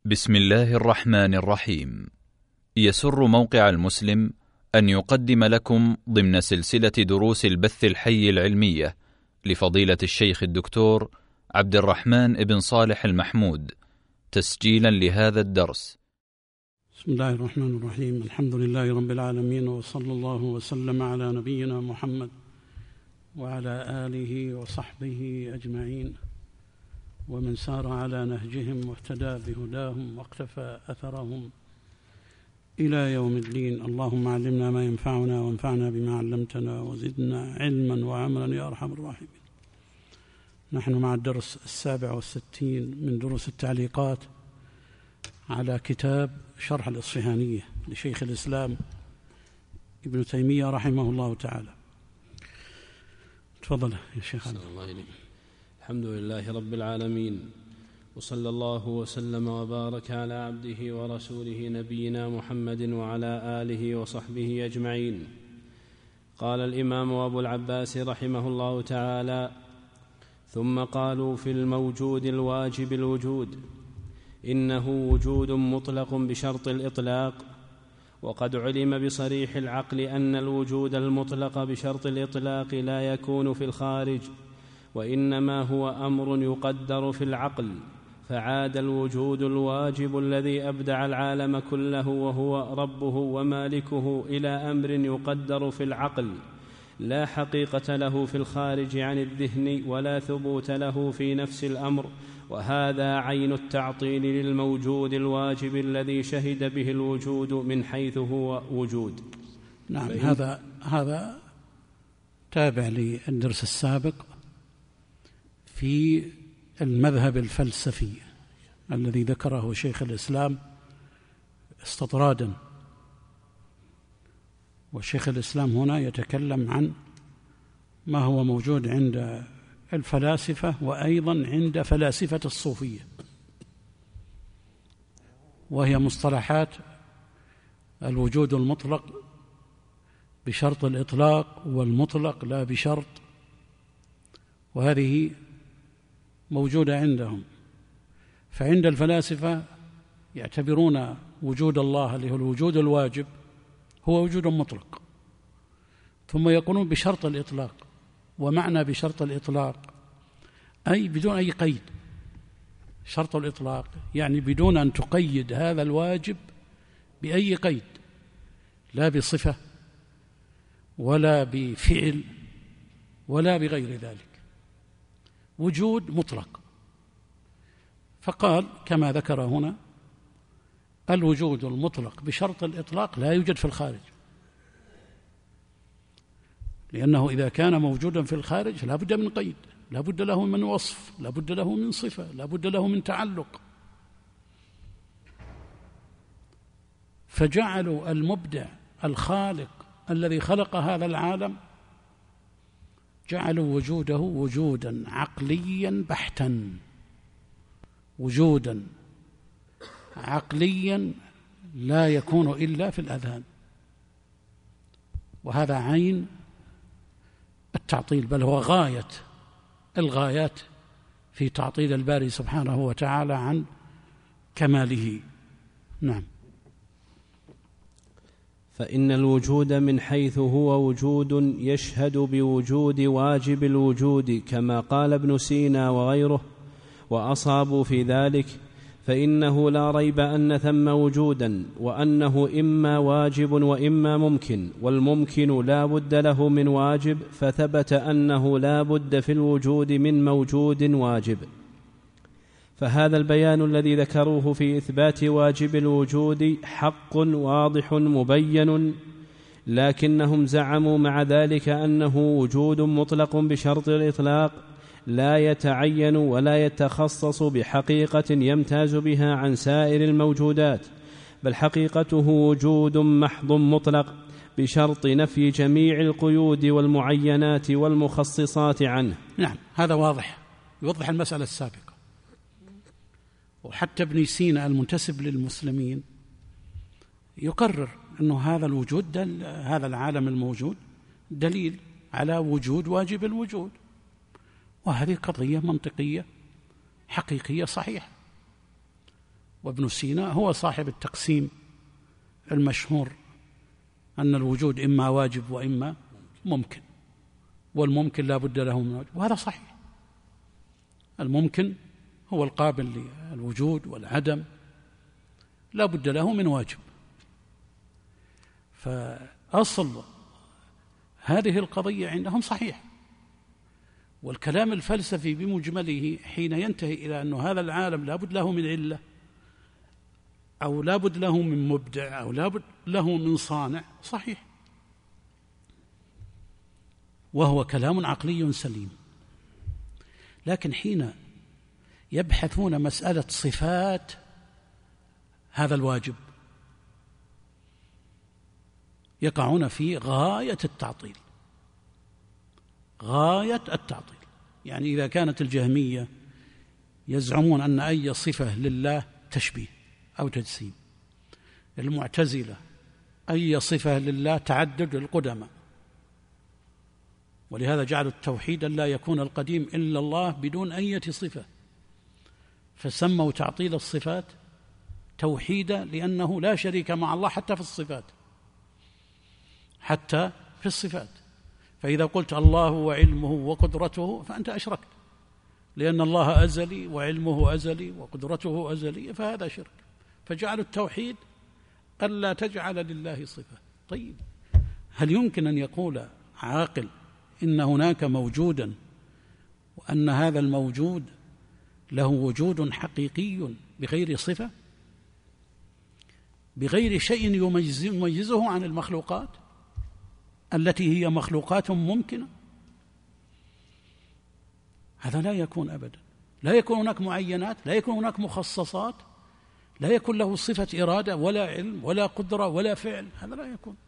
بسم الله الرحمن الرحيم. يسر موقع المسلم أن يقدم لكم ضمن سلسلة دروس البث الحي العلمية لفضيلة الشيخ الدكتور عبد الرحمن بن صالح المحمود تسجيلا لهذا الدرس. بسم الله الرحمن الرحيم. الحمد لله رب العالمين، وصلى الله وسلم على نبينا محمد وعلى آله وصحبه أجمعين، ومن سار على نهجهم واهتدى بهداهم واقتفى أثرهم إلى يوم الدين. اللهم علمنا ما ينفعنا وانفعنا بما علمتنا وزدنا علما وعملا يا أرحم الراحمين. نحن مع الدرس 67 من دروس التعليقات على كتاب شرح الإصفهانية لشيخ الإسلام ابن تيمية رحمه الله تعالى. تفضل يا شيخ. الحمد لله رب العالمين، وصلى الله وسلم وبارك على عبده ورسوله نبينا محمد وعلى آله وصحبه أجمعين. قال الإمام أبو العباس رحمه الله تعالى: ثم قالوا في الموجود الواجب الوجود، إنه وجود مطلق بشرط الإطلاق، وقد علم بصريح العقل أن الوجود المطلق بشرط الإطلاق لا يكون في الخارج، وإنما هو أمر يقدر في العقل، فعاد الوجود الواجب الذي أبدع العالم كله وهو ربه ومالكه إلى أمر يقدر في العقل، لا حقيقة له في الخارج عن الذهن ولا ثبوت له في نفس الأمر، وهذا عين التعطيل للموجود الواجب الذي شهد به الوجود من حيث هو وجود. نعم، هذا تابع للدرس السابق في المذهب الفلسفي الذي ذكره شيخ الإسلام استطرادا. والشيخ الإسلام هنا يتكلم عن ما هو موجود عند الفلاسفة وأيضا عند فلاسفة الصوفية، وهي مصطلحات الوجود المطلق بشرط الإطلاق والمطلق لا بشرط، وهذه موجودة عندهم. فعند الفلاسفة يعتبرون وجود الله اللي هو الوجود الواجب هو وجود مطلق، ثم يقولون بشرط الإطلاق. ومعنى بشرط الإطلاق أي بدون أي قيد. شرط الإطلاق يعني بدون أن تقيد هذا الواجب بأي قيد، لا بصفة ولا بفعل ولا بغير ذلك، وجود مطلق. فقال كما ذكر هنا: الوجود المطلق بشرط الإطلاق لا يوجد في الخارج، لأنه إذا كان موجودا في الخارج لا بد من قيد، لا بد له من وصف، لا بد له من صفة، لا بد له من تعلق. فجعلوا المبدع الخالق الذي خلق هذا العالم جعلوا وجوده وجودا عقليا بحتا، وجودا عقليا لا يكون إلا في الأذهان. وهذا عين التعطيل، بل هو غاية الغايات في تعطيل الباري سبحانه وتعالى عن كماله. نعم. فإن الوجود من حيث هو وجود يشهد بوجود واجب الوجود، كما قال ابن سينا وغيره وأصابوا في ذلك، فإنه لا ريب أن ثم وجودا، وأنه إما واجب وإما ممكن، والممكن لا بد له من واجب، فثبت أنه لا بد في الوجود من موجود واجب. فهذا البيان الذي ذكروه في إثبات واجب الوجود حق واضح مبين، لكنهم زعموا مع ذلك أنه وجود مطلق بشرط الإطلاق لا يتعين ولا يتخصص بحقيقة يمتاز بها عن سائر الموجودات، بل حقيقته وجود محض مطلق بشرط نفي جميع القيود والمعينات والمخصصات عنه. نعم، هذا واضح، يوضح المسألة السابقة. وحتى ابن سينا المنتسب للمسلمين يقرر أنه هذا الوجود هذا العالم الموجود دليل على وجود واجب الوجود، وهذه قضية منطقية حقيقية صحيحة. وابن سينا هو صاحب التقسيم المشهور أن الوجود إما واجب وإما ممكن، والممكن لا بد له من واجب، وهذا صحيح. الممكن هو القابل للوجود والعدم، لا بد له من واجب. فأصل هذه القضية عندهم صحيح. والكلام الفلسفي بمجمله حين ينتهي إلى أن هذا العالم لا بد له من علة، أو لا بد له من مبدع، أو لا بد له من صانع، صحيح، وهو كلام عقلي سليم. لكن حين يبحثون مسألة صفات هذا الواجب يقعون في غاية التعطيل، غاية التعطيل. يعني إذا كانت الجهمية يزعمون أن أي صفة لله تشبيه أو تجسيم، المعتزلة أي صفة لله تعدد القدماء، ولهذا جعلوا التوحيد أن لا يكون القديم إلا الله بدون أي صفة، فسموا تعطيل الصفات توحيدا، لأنه لا شريك مع الله حتى في الصفات، حتى في الصفات. فإذا قلت الله وعلمه وقدرته فأنت أشركت، لأن الله أزلي وعلمه أزلي وقدرته أزلية، فهذا شرك. فجعلوا التوحيد ألا تجعل لله صفة. طيب، هل يمكن أن يقول عاقل إن هناك موجودا وأن هذا الموجود له وجود حقيقي بغير صفة، بغير شيء يميزه عن المخلوقات التي هي مخلوقات ممكنة؟ هذا لا يكون أبدا. لا يكون هناك معينات، لا يكون هناك مخصصات، لا يكون له صفة إرادة ولا علم ولا قدرة ولا فعل، هذا لا يكون.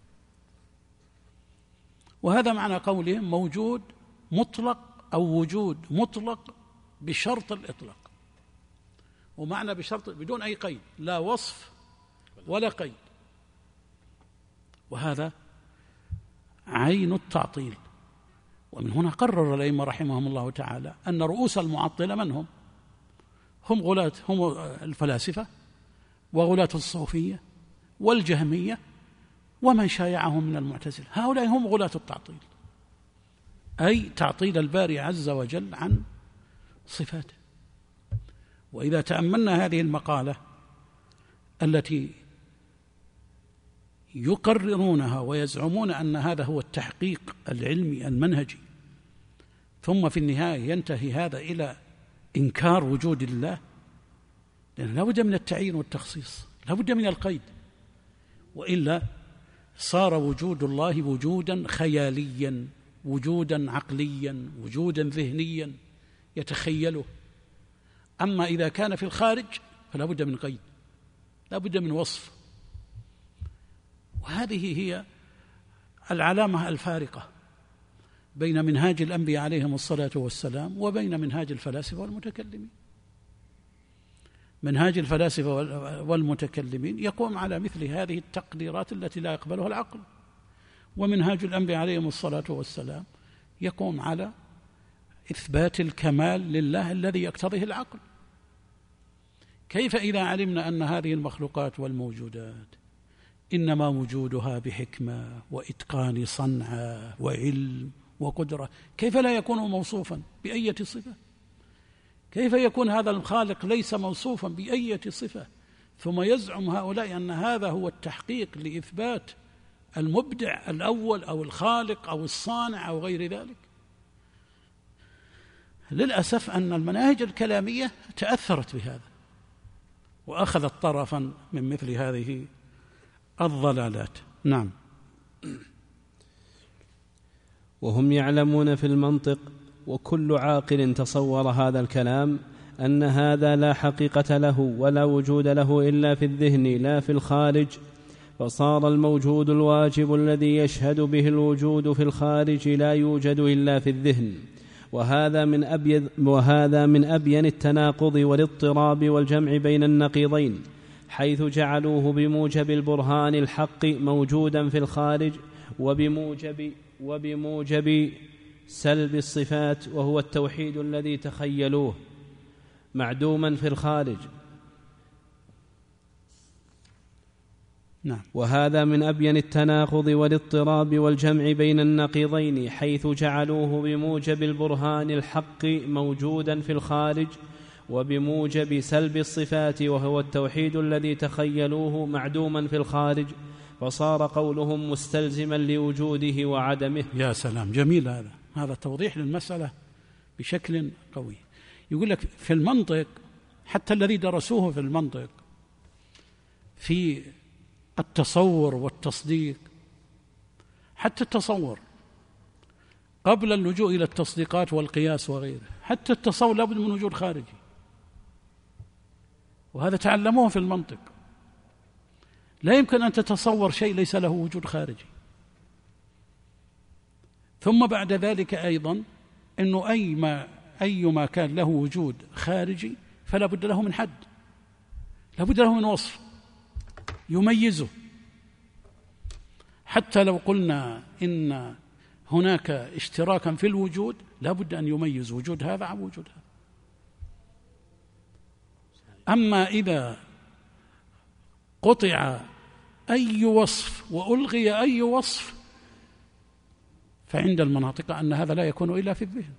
وهذا معنى قولهم موجود مطلق أو وجود مطلق بشرط الإطلاق. ومعنى بشرط بدون أي قيد، لا وصف ولا قيد، وهذا عين التعطيل. ومن هنا قرر الأئمة رحمهم الله تعالى أن رؤوس المعطلة من هم؟ هم غلاة، هم الفلاسفة وغلاة الصوفية والجهمية ومن شايعهم من المعتزلة. هؤلاء هم غلاة التعطيل، أي تعطيل الباري عز وجل عن صفاته. وإذا تأملنا هذه المقالة التي يقررونها ويزعمون أن هذا هو التحقيق العلمي المنهجي، ثم في النهاية ينتهي هذا إلى إنكار وجود الله، لأن لا بد من التعيين والتخصيص، لا بد من القيد، وإلا صار وجود الله وجودا خياليا، وجودا عقليا، وجودا ذهنيا يتخيله. أما إذا كان في الخارج فلا بد من قيد، لا بد من وصف. وهذه هي العلامة الفارقة بين منهاج الأنبياء عليهم الصلاة والسلام وبين منهاج الفلاسفة والمتكلمين. منهاج الفلاسفة والمتكلمين يقوم على مثل هذه التقديرات التي لا يقبلها العقل، ومنهاج الأنبياء عليهم الصلاة والسلام يقوم على إثبات الكمال لله الذي يقتضيه العقل. كيف إذا علمنا أن هذه المخلوقات والموجودات إنما وجودها بحكمة وإتقان صنعة وعلم وقدرة، كيف لا يكون موصوفا بأية صفة؟ كيف يكون هذا الخالق ليس موصوفا بأية صفة؟ ثم يزعم هؤلاء أن هذا هو التحقيق لإثبات المبدع الأول أو الخالق أو الصانع أو غير ذلك. للأسف أن المناهج الكلامية تأثرت بهذا وأخذت طرفا من مثل هذه الضلالات. نعم. وهم يعلمون في المنطق، وكل عاقل تصور هذا الكلام، أن هذا لا حقيقة له ولا وجود له إلا في الذهن لا في الخارج، فصار الموجود الواجب الذي يشهد به الوجود في الخارج لا يوجد إلا في الذهن. وهذا من أبين التناقض والاضطراب والجمع بين النقيضين، حيث جعلوه بموجب البرهان الحق موجودا في الخارج، وبموجب سلب الصفات وهو التوحيد الذي تخيلوه معدوما في الخارج. نعم. وهذا من أبين التناقض والاضطراب والجمع بين النقيضين، حيث جعلوه بموجب البرهان الحق موجودا في الخارج، وبموجب سلب الصفات وهو التوحيد الذي تخيلوه معدوما في الخارج، فصار قولهم مستلزما لوجوده وعدمه. يا سلام، جميل هذا توضيح للمسألة بشكل قوي. يقول لك في المنطق، حتى الذي درسوه في المنطق في التصور والتصديق، حتى التصور قبل اللجوء إلى التصديقات والقياس وغيره، حتى التصور لابد من وجود خارجي، وهذا تعلموه في المنطق. لا يمكن أن تتصور شيء ليس له وجود خارجي. ثم بعد ذلك أيضا أنه أيما كان له وجود خارجي فلا بد له من حد، لا بد له من وصف يميزه. حتى لو قلنا إن هناك اشتراكا في الوجود لا بد أن يميز وجود هذا عن وجود هذا. أما إذا قطع أي وصف وألغي أي وصف فعند المناطق أن هذا لا يكون إلا في الذهن.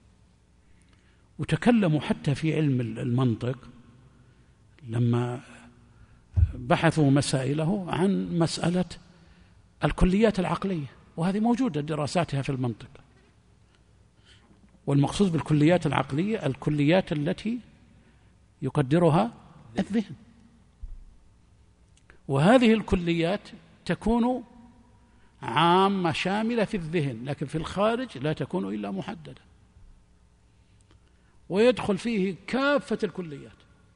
وتكلموا حتى في علم المنطق لما بحثوا مسائله عن مسألة الكليات العقلية، وهذه موجودة دراساتها في المنطق. والمقصود بالكليات العقلية الكليات التي يقدرها الذهن، وهذه الكليات تكون عامة شاملة في الذهن، لكن في الخارج لا تكون إلا محددة، ويدخل فيه كافة الكليات.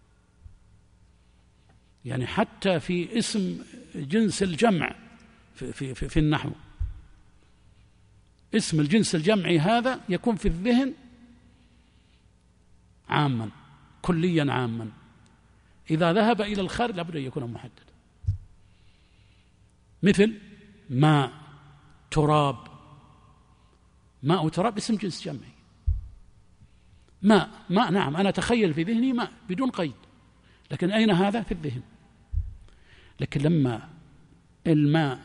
يعني حتى في اسم جنس الجمع في النحو، اسم الجنس الجمعي هذا يكون في الذهن عاما كليا عاما، إذا ذهب إلى الخارج لابد أن يكون محددا. مثل ماء، تراب. ماء وتراب اسم جنس جمعي. ماء نعم، أنا أتخيل في ذهني ماء بدون قيد، لكن أين هذا؟ في الذهن. لكن لما الماء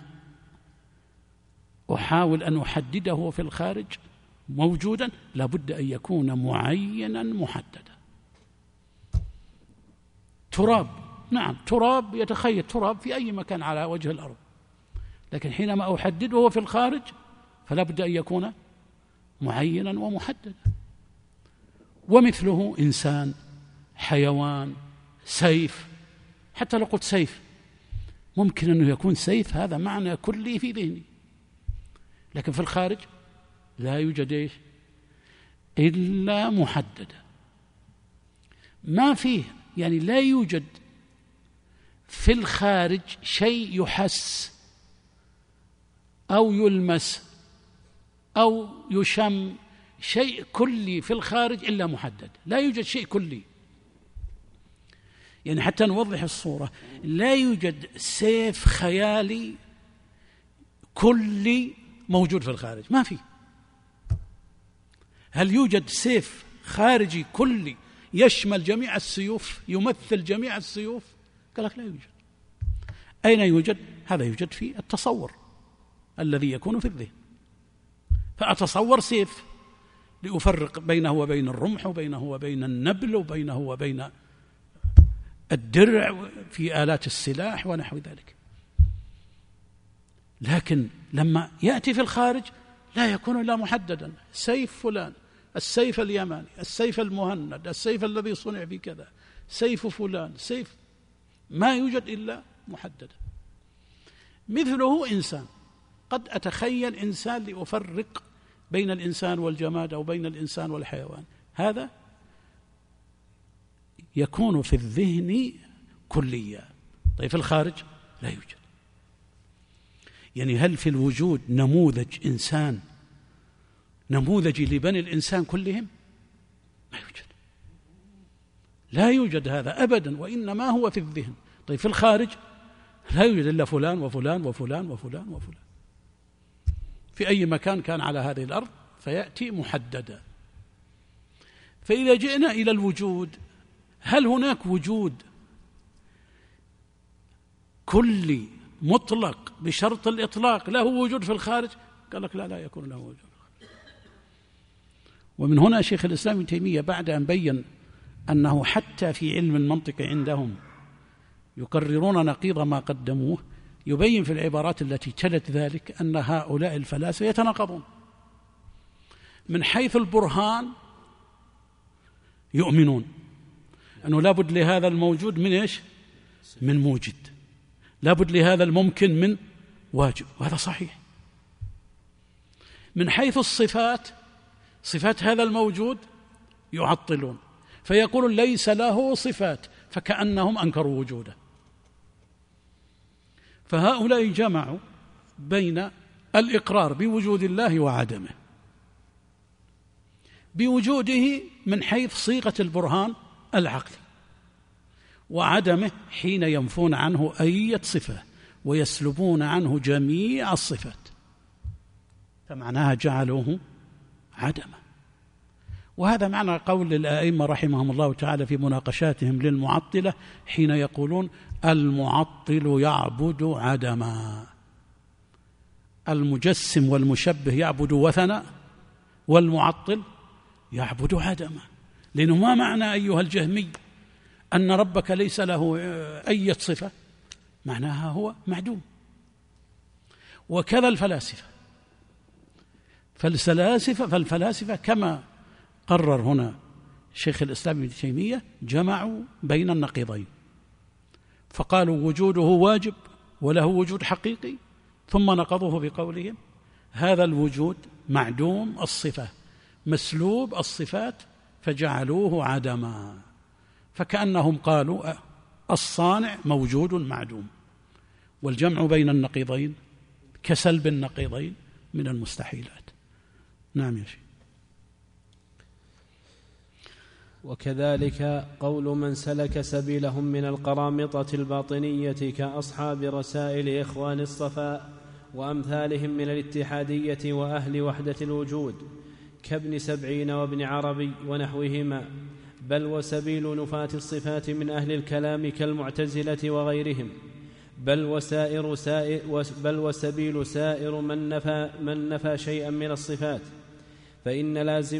أحاول أن أحدده في الخارج موجودا لابد أن يكون معينا محددا. تراب، نعم تراب، يتخيل تراب في أي مكان على وجه الأرض، لكن حينما أحدده في الخارج فلا بد أن يكون معينا ومحددا. ومثله إنسان، حيوان، سيف. حتى لو قلت سيف ممكن أنه يكون سيف، هذا معنى كلي في ذهني، لكن في الخارج لا يوجد إيش إلا محددا. ما فيه، يعني لا يوجد في الخارج شيء يحس أو يلمس أو يشم، شيء كلي في الخارج إلا محدد. لا يوجد شيء كلي، يعني حتى نوضح الصورة، لا يوجد سيف خيالي كلي موجود في الخارج، ما في. هل يوجد سيف خارجي كلي يشمل جميع السيوف، يمثل جميع السيوف؟ قال لك لا يوجد. أين يوجد؟ هذا يوجد في التصور الذي يكون في الذهن. فأتصور سيف لأفرق بينه وبين الرمح، وبينه وبين النبل، وبينه وبين الدرع في آلات السلاح ونحو ذلك. لكن لما يأتي في الخارج لا يكون إلا محددا. سيف فلان، السيف اليماني، السيف المهند، السيف الذي صنع في كذا، سيف فلان، سيف، ما يوجد إلا محددا. مثله إنسان، قد أتخيل إنسان لأفرق بين الإنسان والجماد أو بين الإنسان والحيوان، هذا يكون في الذهن كليا. طيب في الخارج لا يوجد. يعني هل في الوجود نموذج إنسان نموذجي لبني الإنسان كلهم؟ ما يوجد، لا يوجد هذا أبدا، وإنما هو في الذهن. طيب في الخارج لا يوجد إلا فلان وفلان وفلان وفلان وفلان في أي مكان كان على هذه الأرض، فيأتي محددا. فإذا جئنا إلى الوجود، هل هناك وجود كلي مطلق بشرط الإطلاق له وجود في الخارج، قال لك لا يكون له وجود. ومن هنا شيخ الإسلام ابن تيمية بعد أن بين أنه حتى في علم المنطق عندهم يقررون نقيض ما قدموه، يبين في العبارات التي تلت ذلك أن هؤلاء الفلاسفة يتناقضون. من حيث البرهان يؤمنون أنه لابد لهذا الموجود من إيش؟ من موجد، لابد لهذا الممكن من واجب، وهذا صحيح. من حيث الصفات، صفات هذا الموجود يعطلون، فيقولون ليس له صفات، فكأنهم أنكروا وجوده. فهؤلاء جمعوا بين الإقرار بوجود الله وعدمه، بوجوده من حيث صيغة البرهان العقلي، وعدمه حين ينفون عنه أي صفة ويسلبون عنه جميع الصفات، فمعناها جعلوه عدما. وهذا معنى قول الأئمة رحمهم الله تعالى في مناقشاتهم للمعطلة حين يقولون المعطل يعبد عدما، المجسم والمشبه يعبد وثنا، والمعطل يعبد عدما. لأنه ما معنى أيها الجهمي أن ربك ليس له أي صفة؟ معناها هو معدوم. وكذا فالفلاسفة كما قرر هنا شيخ الإسلام ابن تيمية جمعوا بين النقيضين، فقالوا وجوده واجب وله وجود حقيقي، ثم نقضوه بقولهم هذا الوجود معدوم الصفة مسلوب الصفات، فجعلوه عدما، فكأنهم قالوا الصانع موجود معدوم. والجمع بين النقيضين كسلب النقيضين من المستحيلات. نعم يا شيخ. وكذلك قول من سلك سبيلهم من القرامطة الباطنية كأصحاب رسائل إخوان الصفاء وأمثالهم من الاتحادية وأهل وحدة الوجود كابن سبعين وابن عربي ونحوهما، بل وسبيل نفاة الصفات من أهل الكلام كالمعتزلة وغيرهم، بل وسبيل سائر من نفى شيئا من الصفات، فإن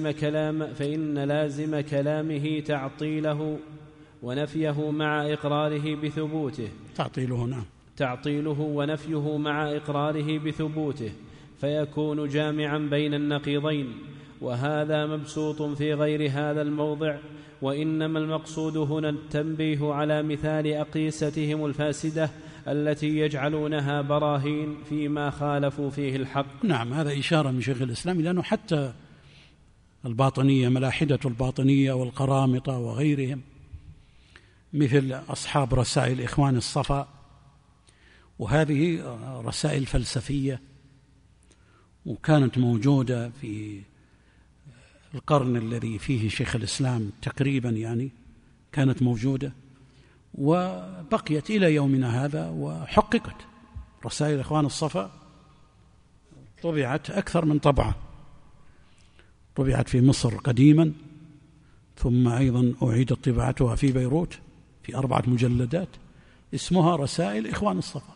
لازم كلامه تعطيله ونفيه مع إقراره بثبوته، تعطيله ونفيه مع إقراره بثبوته، فيكون جامعا بين النقيضين، وهذا مبسوط في غير هذا الموضع. وإنما المقصود هنا التنبيه على مثال أقيستهم الفاسدة التي يجعلونها براهين فيما خالفوا فيه الحق. نعم، هذا إشارة من شيخ الإسلام، لأنه حتى الباطنية ملاحدة الباطنية والقرامطة وغيرهم مثل أصحاب رسائل إخوان الصفا، وهذه رسائل فلسفية وكانت موجودة في القرن الذي فيه شيخ الإسلام تقريبا، يعني كانت موجودة وبقيت إلى يومنا هذا وحققت. رسائل إخوان الصفا طبعت أكثر من طبعة، طبعت في مصر قديما، ثم أيضا أعيدت طباعتها في بيروت في 4 مجلدات اسمها رسائل إخوان الصفا،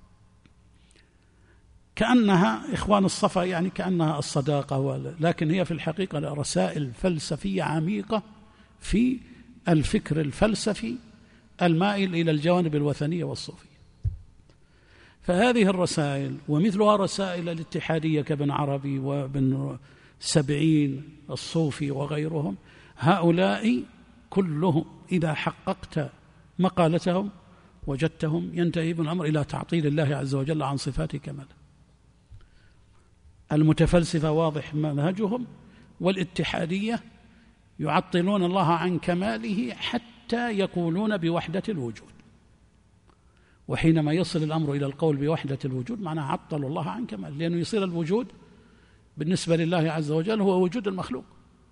كأنها إخوان الصفا يعني كأنها الصداقة، لكن هي في الحقيقة رسائل فلسفية عميقة في الفكر الفلسفي المائل إلى الجوانب الوثنية والصوفية. فهذه الرسائل ومثلها رسائل الاتحادية كابن عربي وابن سبعين الصوفي وغيرهم، هؤلاء كلهم إذا حققت مقالتهم وجدتهم ينتهي بالأمر إلى تعطيل الله عز وجل عن صفات كماله. المتفلسفة واضح منهجهم، والاتحادية يعطلون الله عن كماله حتى يقولون بوحدة الوجود، وحينما يصل الأمر إلى القول بوحدة الوجود معناه عطلوا الله عن كماله، لأنه يصير الوجود بالنسبة لله عز وجل هو وجود المخلوق،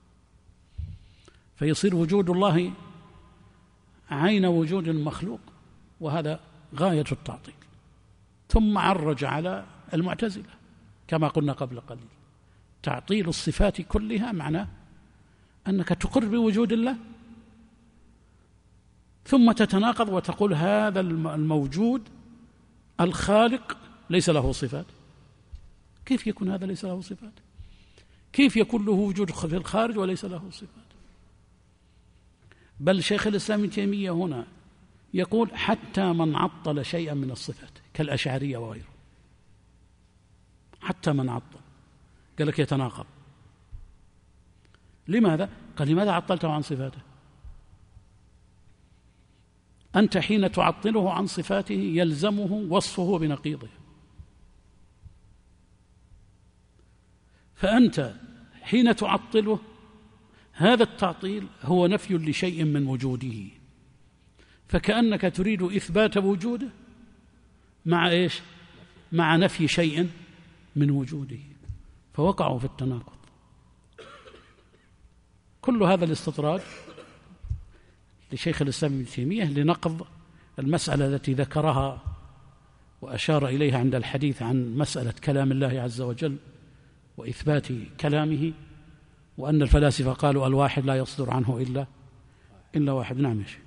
فيصير وجود الله عين وجود المخلوق، وهذا غاية التعطيل. ثم عرج على المعتزلة كما قلنا قبل قليل، تعطيل الصفات كلها معناه أنك تقر بوجود الله ثم تتناقض وتقول هذا الموجود الخالق ليس له صفات، كيف يكون هذا ليس له صفات؟ كيف يكون له وجود في الخارج وليس له صفات؟ بل شيخ الإسلام ابن تيمية هنا يقول حتى من عطل شيئا من الصفات كالأشعرية وغيره، حتى من عطل قال لك يتناقض. لماذا؟ قال لماذا عطلته عن صفاته؟ أنت حين تعطله عن صفاته يلزمه وصفه بنقيضه، فأنت حين تعطله هذا التعطيل هو نفي لشيء من وجوده، فكأنك تريد إثبات وجوده مع إيش؟ مع نفي شيء من وجوده، فوقعوا في التناقض. كل هذا الاستطراد لشيخ الإسلام ابن تيمية لنقض المسألة التي ذكرها وأشار إليها عند الحديث عن مسألة كلام الله عز وجل وإثبات كلامه، وأن الفلاسفة قالوا الواحد لا يصدر عنه إلا واحد. نعم يا شيخ.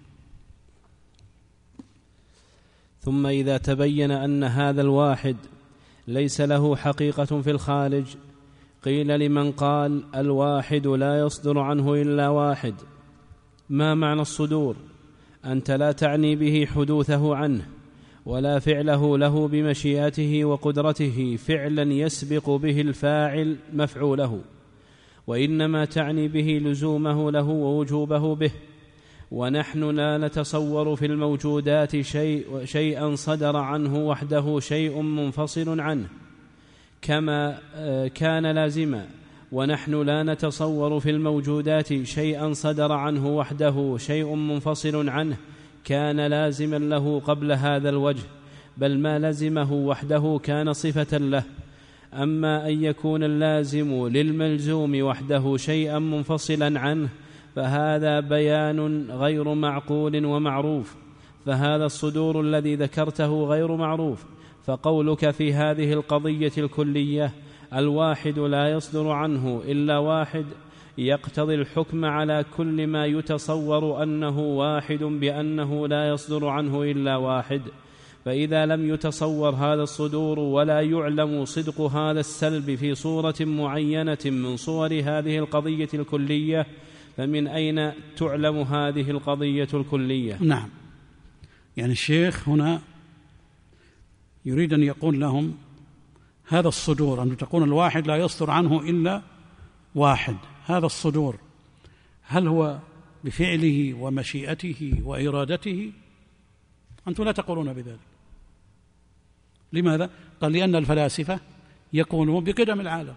ثم إذا تبين أن هذا الواحد ليس له حقيقة في الخارج، قيل لمن قال الواحد لا يصدر عنه إلا واحد: ما معنى الصدور؟ أنت لا تعني به حدوثه عنه ولا فعله له بمشيئته وقدرته فعلا يسبق به الفاعل مفعوله، وإنما تعني به لزومه له ووجوبه به. ونحن لا نتصور في الموجودات شيئا صدر عنه وحده شيء منفصل عنه كما كان لازما، ونحن لا نتصور في الموجودات شيئا صدر عنه وحده شيء منفصل عنه كان لازما له قبل هذا الوجه، بل ما لزمه وحده كان صفة له. أما أن يكون اللازم للملزوم وحده شيئا منفصلا عنه فهذا بيان غير معقول ومعروف، فهذا الصدور الذي ذكرته غير معروف. فقولك في هذه القضية الكلية الواحد لا يصدر عنه إلا واحد يقتضي الحكم على كل ما يتصور أنه واحد بأنه لا يصدر عنه إلا واحد. فإذا لم يتصور هذا الصدور ولا يعلم صدق هذا السلب في صورة معينة من صور هذه القضية الكلية، فمن أين تعلم هذه القضية الكلية؟ نعم، يعني الشيخ هنا يريد أن يقول لهم هذا الصدور، أن تكون الواحد لا يصدر عنه إلا واحد، هذا الصدور هل هو بفعله ومشيئته وإرادته؟ أنتم لا تقولون بذلك. لماذا؟ قال لأن الفلاسفة يقولون بقدم العالم،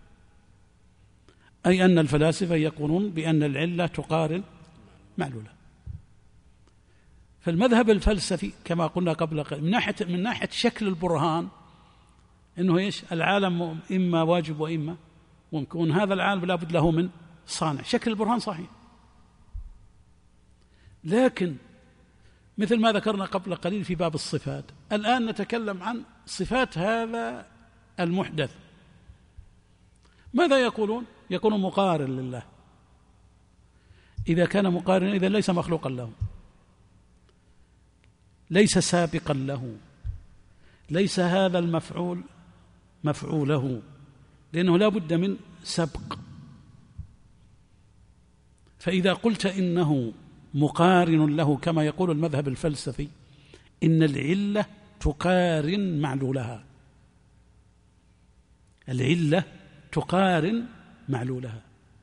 أي أن الفلاسفة يقولون بأن العلة تقارن معلولة. فالمذهب الفلسفي كما قلنا قبل قليل من ناحية شكل البرهان إنه إيش؟ العالم إما واجب وإما ممكن، هذا العالم لا بد له من صانع، شكل البرهان صحيح. لكن مثل ما ذكرنا قبل قليل في باب الصفات، الآن نتكلم عن صفات هذا المحدث. ماذا يقولون؟ يكون مقارن لله. إذا كان مقارنا إذا ليس مخلوقا له، ليس سابقا له، ليس هذا المفعول مفعوله، لأنه لا بد من سبق. فإذا قلت إنه مقارن له كما يقول المذهب الفلسفي، إن العلة تقارن معلولها، العلة تقارن معلولها.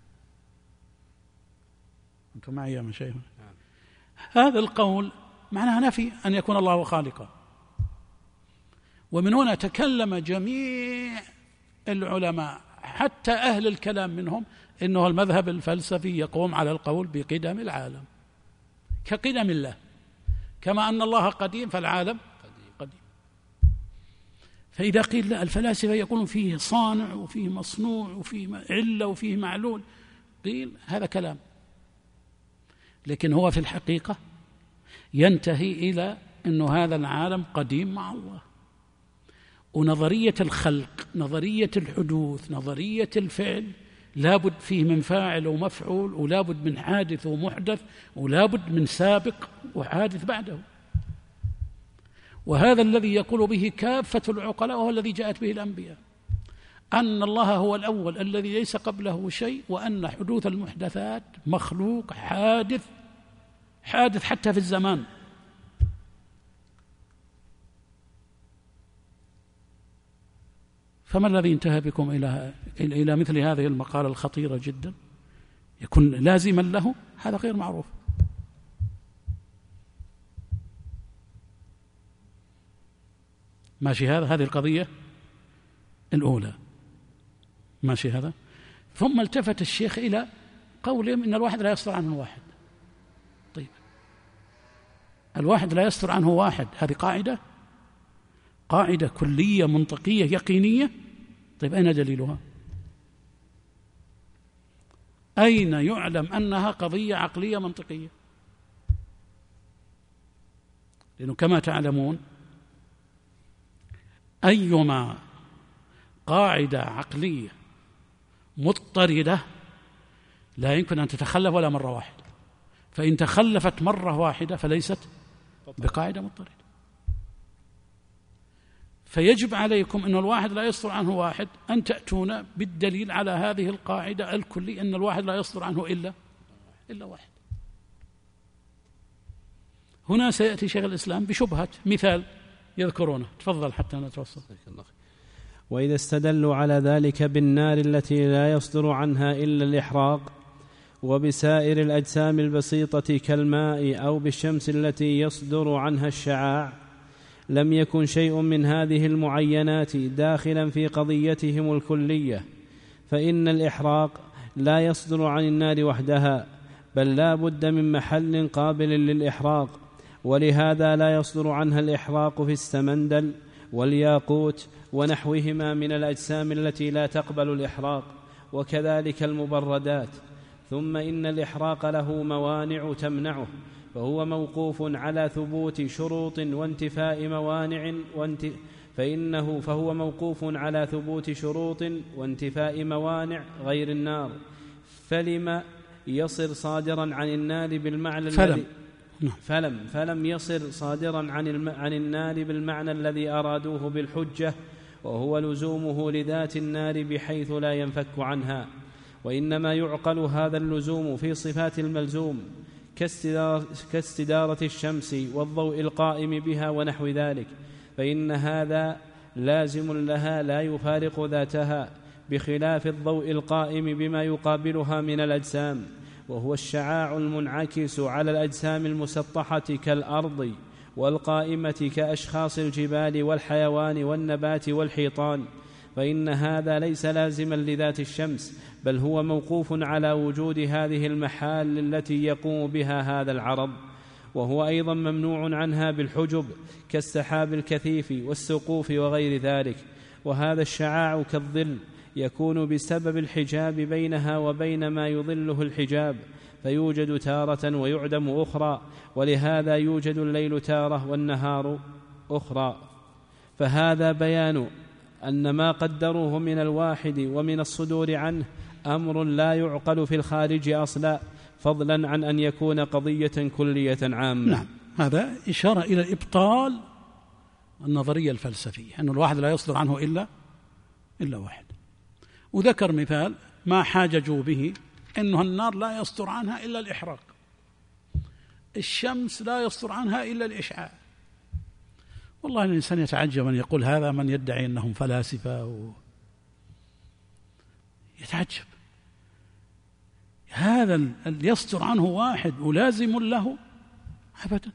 أنتم معي يا مشايخ؟ هذا القول معناه نفي أن يكون الله خالقا. ومن هنا تكلم جميع العلماء حتى أهل الكلام منهم إنه المذهب الفلسفي يقوم على القول بقدم العالم كقدم الله، كما أن الله قديم فالعالم قديم. فإذا قيل لا، الفلاسفة يقولون فيه صانع وفيه مصنوع وفيه علة وفيه معلول، قيل هذا كلام، لكن هو في الحقيقة ينتهي إلى أنه هذا العالم قديم مع الله. ونظرية الخلق، نظرية الحدوث، نظرية الفعل، لابد فيه من فاعل ومفعول، ولابد من حادث ومحدث، ولابد من سابق وحادث بعده. وهذا الذي يقول به كافة العقلاء وهو الذي جاءت به الأنبياء، أن الله هو الأول الذي ليس قبله شيء، وأن حدوث المحدثات مخلوق حادث حتى في الزمان. فما الذي انتهى بكم إلى مثل هذه المقالة الخطيرة جدا يكون لازما له؟ هذا غير معروف. ماشي هذه القضية الأولى، ماشي هذا. ثم التفت الشيخ إلى قولهم إن الواحد لا يصدر عنه واحد. طيب الواحد لا يصدر عنه واحد، هذه قاعدة كلية منطقية يقينية. طيب أين دليلها؟ أين يعلم أنها قضية عقلية منطقية؟ لأنه كما تعلمون أيما قاعدة عقلية مضطردة لا يمكن أن تتخلف ولا مرة واحدة، فإن تخلفت مرة واحدة فليست بقاعدة مضطردة. فيجب عليكم أن الواحد لا يصدر عنه واحد أن تأتون بالدليل على هذه القاعدة الكلية أن الواحد لا يصدر عنه إلا واحد. هنا سيأتي شيخ الإسلام بشبهة مثال يذكرونه، تفضل حتى نتوصل. وإذا استدلوا على ذلك بالنار التي لا يصدر عنها إلا الإحراق، وبسائر الأجسام البسيطة كالماء، أو بالشمس التي يصدر عنها الشعاع، لم يكن شيء من هذه المعينات داخلا في قضيتهم الكلية، فإن الإحراق لا يصدر عن النار وحدها، بل لا بد من محل قابل للإحراق، ولهذا لا يصدر عنها الإحراق في السمندل والياقوت ونحوهما من الأجسام التي لا تقبل الإحراق، وكذلك المبردات. ثم إن الإحراق له موانع تمنعه، فهو موقوف على ثبوت شروط وانتفاء موانع فهو موقوف على ثبوت شروط وانتفاء موانع غير النار. فلم يصر صادرا عن النار بالمعنى فلم يصر صادرا عن النار بالمعنى الذي أرادوه بالحجة، وهو لزومه لذات النار بحيث لا ينفك عنها. وإنما يعقل هذا اللزوم في صفات الملزوم كاستدارة الشمس والضوء القائم بها ونحو ذلك، فإن هذا لازم لها لا يفارق ذاتها، بخلاف الضوء القائم بما يقابلها من الأجسام، وهو الشعاع المنعكس على الأجسام المسطحة كالأرض، والقائمة كأشخاص الجبال والحيوان والنبات والحيطان، فإن هذا ليس لازما لذات الشمس، بل هو موقوف على وجود هذه المحال التي يقوم بها هذا العرض، وهو أيضا ممنوع عنها بالحجب كالسحاب الكثيف والسقوف وغير ذلك. وهذا الشعاع كالظل يكون بسبب الحجاب بينها وبين ما يظله الحجاب، فيوجد تارة ويعدم أخرى، ولهذا يوجد الليل تارة والنهار أخرى. فهذا بيان أن ما قدروه من الواحد ومن الصدور عنه أمر لا يعقل في الخارج أصلا، فضلا عن أن يكون قضية كلية عامة. نعم، هذا إشارة إلى إبطال النظرية الفلسفية، أن الواحد لا يصدر عنه إلا واحد. وذكر مثال ما حاججوا به، أنه النار لا يصدر عنها إلا الإحراق، الشمس لا يصدر عنها إلا الإشعاع. والله الإنسان يتعجب أن يقول هذا من يدعي أنهم فلاسفة يتعجب. هذا اللي يصدر عنه واحد ولازم له؟ أبدا.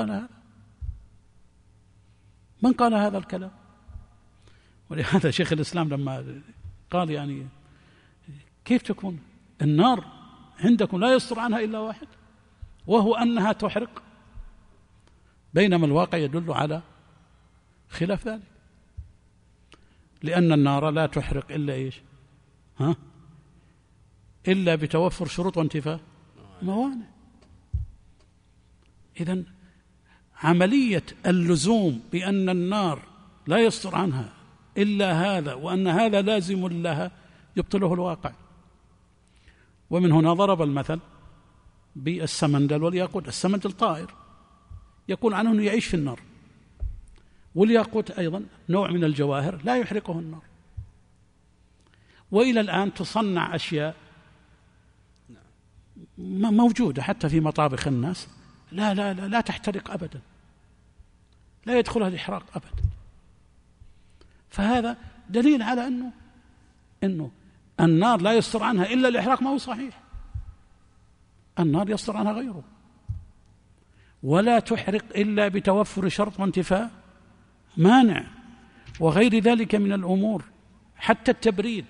من قال هذا الكلام؟ ولهذا شيخ الإسلام لما قال يعني كيف تكون النار عندكم لا يصدر عنها إلا واحد، وهو أنها تحرق، بينما الواقع يدل على خلاف ذلك، لأن النار لا تحرق إلا إيش؟ إلا بتوفر شروط وانتفاء موانع. إذن عملية اللزوم بأن النار لا يصدر عنها إلا هذا، وأن هذا لازم لها، يبطله الواقع. ومن هنا ضرب المثل بالسمندل والياقوت. السمندل طائر يقول عنه أنه يعيش في النار، والياقوت أيضا نوع من الجواهر لا يحرقه النار. وإلى الآن تصنع أشياء موجودة حتى في مطابخ الناس لا تحترق أبدا، لا يدخلها الإحراق أبدا. فهذا دليل على أنه النار لا يصدر عنها إلا الإحراق، ما هو صحيح. النار يصدر عنها غيره، ولا تحرق إلا بتوفر شرط وانتفاء مانع وغير ذلك من الأمور. حتى التبريد،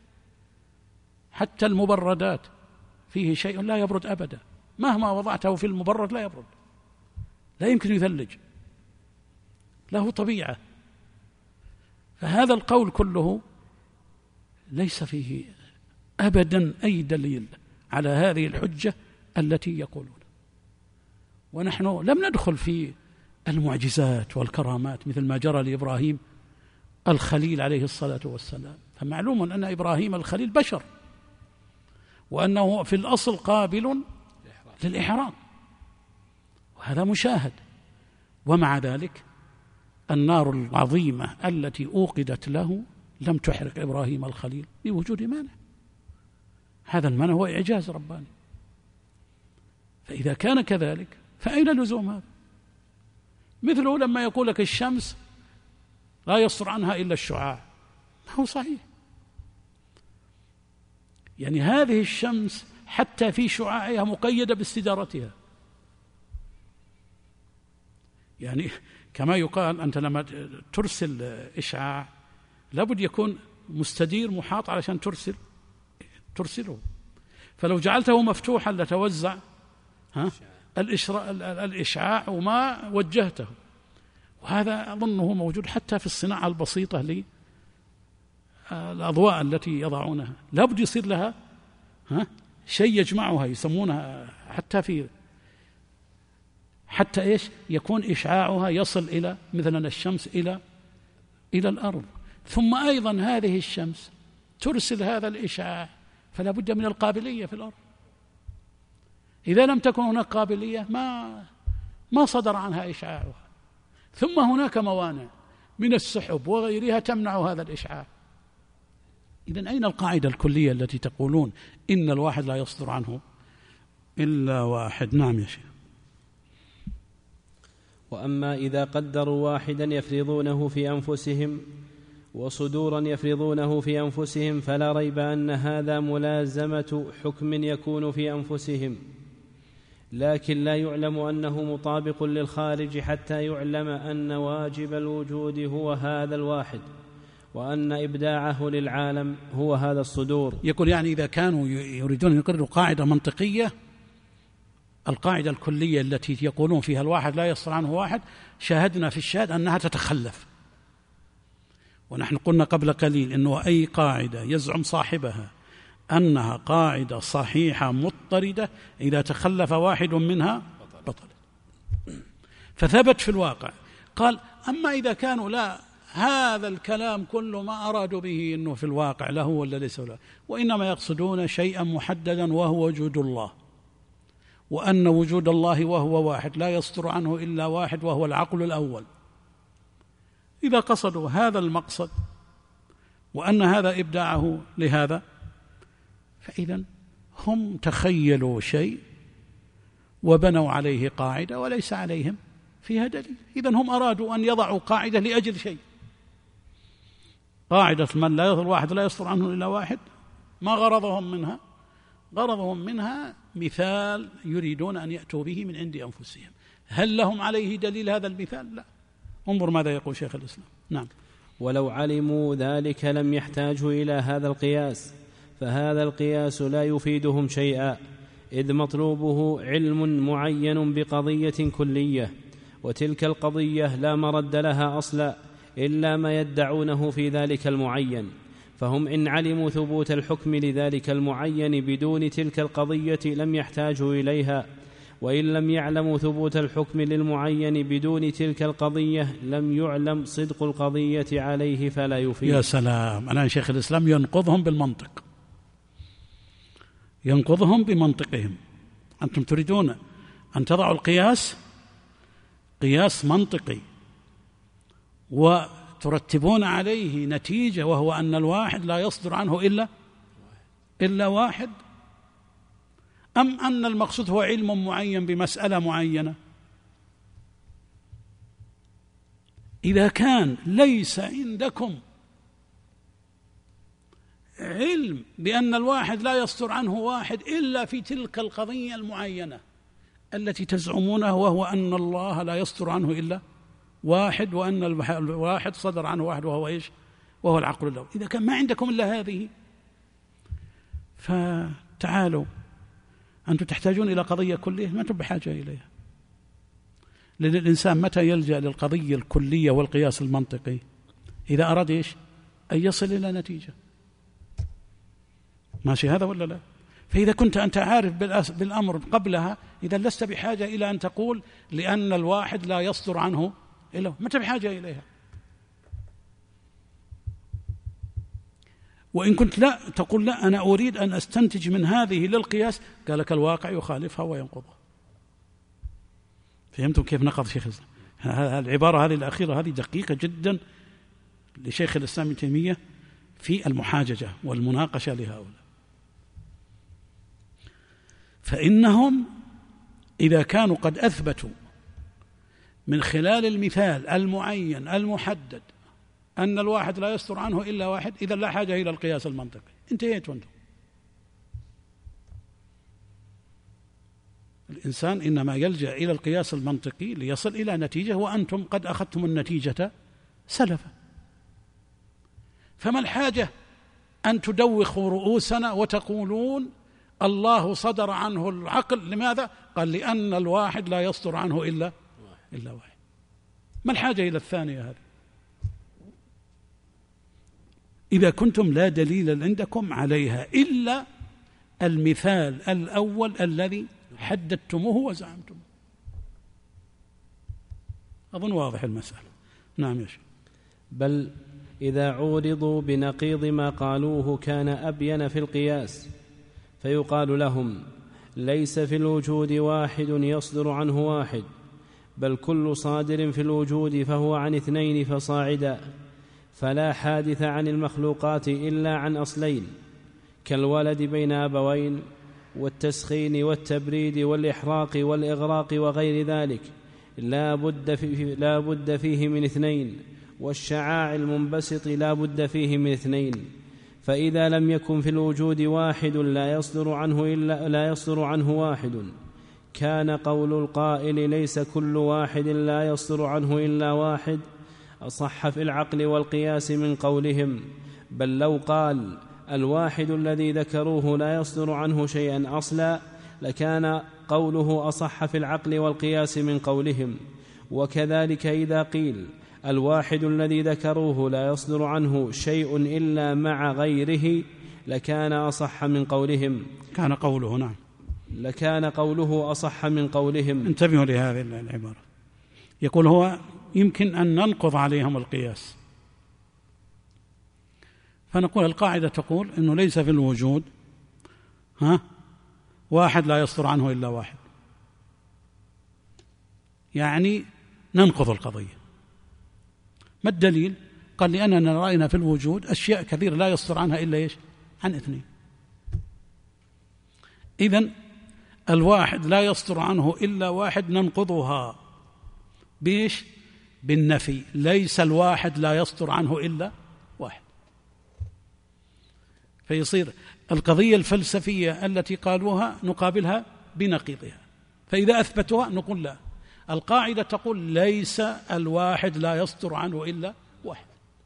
حتى المبردات فيه شيء لا يبرد أبدا، مهما وضعته في المبرد لا يبرد، لا يمكن يثلج، له طبيعة. فهذا القول كله ليس فيه أبدا أي دليل على هذه الحجة التي يقولون. ونحن لم ندخل في المعجزات والكرامات مثل ما جرى لإبراهيم الخليل عليه الصلاة والسلام. فمعلوم أن إبراهيم الخليل بشر، وأنه في الأصل قابل للإحراق، وهذا مشاهد. ومع ذلك النار العظيمة التي أوقدت له لم تحرق إبراهيم الخليل لوجود مانع. هذا المانع هو إعجاز رباني. فإذا كان كذلك فأين لزوم هذا؟ مثله لما يقول لك الشمس لا يصدر عنها إلا الشعاع، ما هو صحيح. يعني هذه الشمس حتى في شعاعها مقيدة باستدارتها. يعني كما يقال أنت لما ترسل إشعاع لابد يكون مستدير محاط علشان ترسله. فلو جعلته مفتوحا لتوزع الإشعاع وما وجهته. وهذا أظنه موجود حتى في الصناعة البسيطة للأضواء التي يضعونها، لابد يصير لها شيء يجمعها، يسمونها حتى إيش يكون إشعاعها يصل إلى مثلا الشمس إلى الأرض. ثم أيضا هذه الشمس ترسل هذا الإشعاع، فلا بد من القابلية في الأرض. إذا لم تكن هناك قابلية ما صدر عنها إشعاعها. ثم هناك موانع من السحب وغيرها تمنع هذا الإشعاع. إذن أين القاعدة الكلية التي تقولون إن الواحد لا يصدر عنه إلا واحد؟ نعم يا شيخ. وأما إذا قدروا واحدا يفرضونه في أنفسهم وصدورا يفرضونه في أنفسهم فلا ريب أن هذا ملازمة حكم يكون في أنفسهم، لكن لا يعلم أنه مطابق للخارج حتى يعلم أن واجب الوجود هو هذا الواحد، وأن إبداعه للعالم هو هذا الصدور. يقول يعني إذا كانوا يريدون أن يقرروا قاعدة منطقية، القاعدة الكلية التي يقولون فيها الواحد لا يصدر عنه واحد، شاهدنا في الشهادة أنها تتخلف. ونحن قلنا قبل قليل أنه أي قاعدة يزعم صاحبها أنها قاعدة صحيحة مضطردة إذا تخلف واحد منها بطلت. فثبت في الواقع. قال أما إذا كانوا لا، هذا الكلام كله ما أرادوا به أنه في الواقع له ولا ليس له، وإنما يقصدون شيئا محددا وهو وجود الله، وأن وجود الله وهو واحد لا يصدر عنه إلا واحد وهو العقل الأول. إذا قصدوا هذا المقصد وأن هذا إبداعه لهذا، فإذن هم تخيلوا شيء وبنوا عليه قاعدة وليس عليهم فيها دليل. إذن هم أرادوا أن يضعوا قاعدة لأجل شيء، قاعدة من لا الواحد لا يصدر عنه إلا واحد. ما غرضهم منها مثال يريدون أن يأتوا به من عند أنفسهم. هل لهم عليه دليل هذا المثال؟ لا. انظر ماذا يقول شيخ الإسلام. نعم. ولو علموا ذلك لم يحتاجوا إلى هذا القياس، فهذا القياس لا يفيدهم شيئا، إذ مطلوبه علم معين بقضية كلية، وتلك القضية لا مرد لها أصلا إلا ما يدعونه في ذلك المعين. فهم إن علموا ثبوت الحكم لذلك المعين بدون تلك القضية لم يحتاجوا إليها، وإن لم يعلموا ثبوت الحكم للمعين بدون تلك القضية لم يعلم صدق القضية عليه فلا يفيد. يا سلام. أنا شيخ الإسلام ينقضهم بالمنطق، ينقضهم بمنطقهم. أنتم تريدون أن تضعوا القياس قياس منطقي وترتبون عليه نتيجة، وهو أن الواحد لا يصدر عنه إلا واحد، أم أن المقصود هو علم معين بمسألة معينة؟ إذا كان ليس عندكم علم بأن الواحد لا يصدر عنه واحد إلا في تلك القضية المعينة التي تزعمونها، وهو أن الله لا يصدر عنه إلا واحد، وأن الواحد صدر عنه واحد وهو إيش؟ وهو العقل الأول. إذا كان ما عندكم إلا هذه، فتعالوا أنتم تحتاجون إلى قضية كلية ما أنتم بحاجة إليها، لأن الإنسان متى يلجأ للقضية الكلية والقياس المنطقي؟ إذا أراد إيش؟ أن يصل إلى نتيجة. ماشي هذا ولا لا؟ فإذا كنت أنت عارف بالأمر قبلها، إذا لست بحاجة إلى أن تقول لأن الواحد لا يصدر عنه إلا، ما أنت بحاجة إليها. وإن كنت لا تقول لا أنا أريد أن أستنتج من هذه للقياس، قال لك الواقع يخالفها وينقضها. فهمتم كيف نقض شيخ الإسلام؟ العبارة هذه الأخيرة هذه دقيقة جدا لشيخ الإسلام ابن تيمية في المحاججة والمناقشة لهؤلاء. فإنهم إذا كانوا قد أثبتوا من خلال المثال المعين المحدد أن الواحد لا يصدر عنه إلا واحد، إذا لا حاجة إلى القياس المنطقي، انتهيتوا أنتم. الإنسان إنما يلجأ إلى القياس المنطقي ليصل إلى نتيجة، وأنتم قد أخذتم النتيجة سلفا. فما الحاجة أن تدوخوا رؤوسنا وتقولون الله صدر عنه العقل؟ لماذا؟ قال لأن الواحد لا يصدر عنه إلا واحد. ما الحاجة إلى الثانية هذه إذا كنتم لا دليل عندكم عليها إلا المثال الأول الذي حددتموه وزعمتم؟ أظن واضح المسألة. نعم يا شيخ. بل إذا عورضوا بنقيض ما قالوه كان أبين في القياس، فيقال لهم ليس في الوجود واحد يصدر عنه واحد، بل كل صادر في الوجود فهو عن اثنين فصاعدا، فلا حادث عن المخلوقات إلا عن أصلين، كالولد بين أبوين، والتسخين والتبريد والإحراق والإغراق وغير ذلك، لا بد فيه من اثنين، والشعاع المنبسط لا بد فيه من اثنين. فإذا لم يكن في الوجود واحد لا يصدر عنه واحد، كان قول القائل ليس كل واحد لا يصدر عنه إلا واحد أصح في العقل والقياس من قولهم. بل لو قال الواحد الذي ذكروه لا يصدر عنه شيئا أصلا، لكان قوله أصح في العقل والقياس من قولهم. وكذلك إذا قيل الواحد الذي ذكروه لا يصدر عنه شيء إلا مع غيره، لكان أصح من قولهم. كان قوله نعم، لكان قوله أصح من قولهم. انتبهوا لهذه العبارة. يقول هو يمكن أن ننقض عليهم القياس، فنقول القاعدة تقول أنه ليس في الوجود واحد لا يصدر عنه إلا واحد، يعني ننقض القضية. ما الدليل؟ قال لأننا رأينا في الوجود أشياء كثيرة لا يصدر عنها إلا إيش؟ عن اثنين. إذن الواحد لا يصدر عنه إلا واحد ننقضها بإيش؟ بالنفي. ليس الواحد لا يصدر عنه إلا واحد. فيصير القضية الفلسفية التي قالوها نقابلها بنقيضها، فإذا أثبتوها نقول لا، القاعدة تقول ليس الواحد لا يصدر عنه إلا واحد.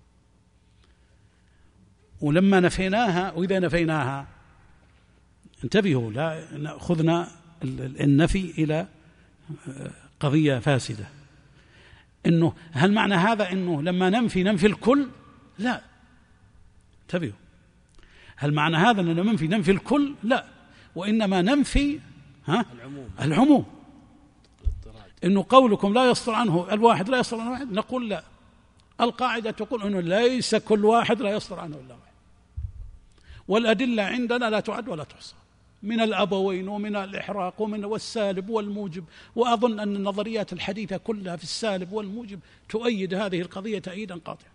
ولما نفيناها، وإذا نفيناها انتبهوا، لا نأخذنا النفي إلى قضية فاسدة. إنه هل معنى هذا إنه لما ننفي الكل؟ لا، انتبهوا، هل معنى هذا أننا ننفي الكل؟ لا، وإنما ننفي العموم. إنه قولكم لا يصدر عنه الواحد لا يصدر عنه واحد، نقول لا، القاعدة تقول إنه ليس كل واحد لا يصدر عنه إلا واحد، والأدلة عندنا لا تعد ولا تحصى، من الأبوين ومن الإحراق والسالب والموجب. وأظن أن النظريات الحديثة كلها في السالب والموجب تؤيد هذه القضية تأييدا قاطعا،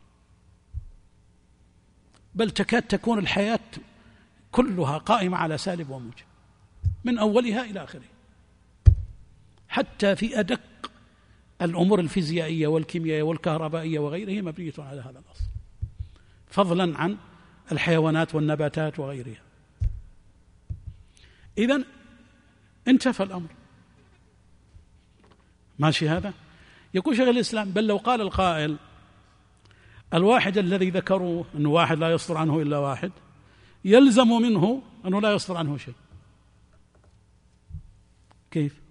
بل تكاد تكون الحياة كلها قائمة على سالب وموجب من أولها إلى آخره، حتى في أدق الأمور الفيزيائية والكيميائية والكهربائية وغيرها مبنية على هذا الأصل، فضلا عن الحيوانات والنباتات وغيرها. إذن انتفى الأمر. ماشي هذا؟ يقول شيخ الإسلام: بل لو قال القائل الواحد الذي ذكروه أنه واحد لا يصدر عنه إلا واحد، يلزم منه أنه لا يصدر عنه شيء. كيف؟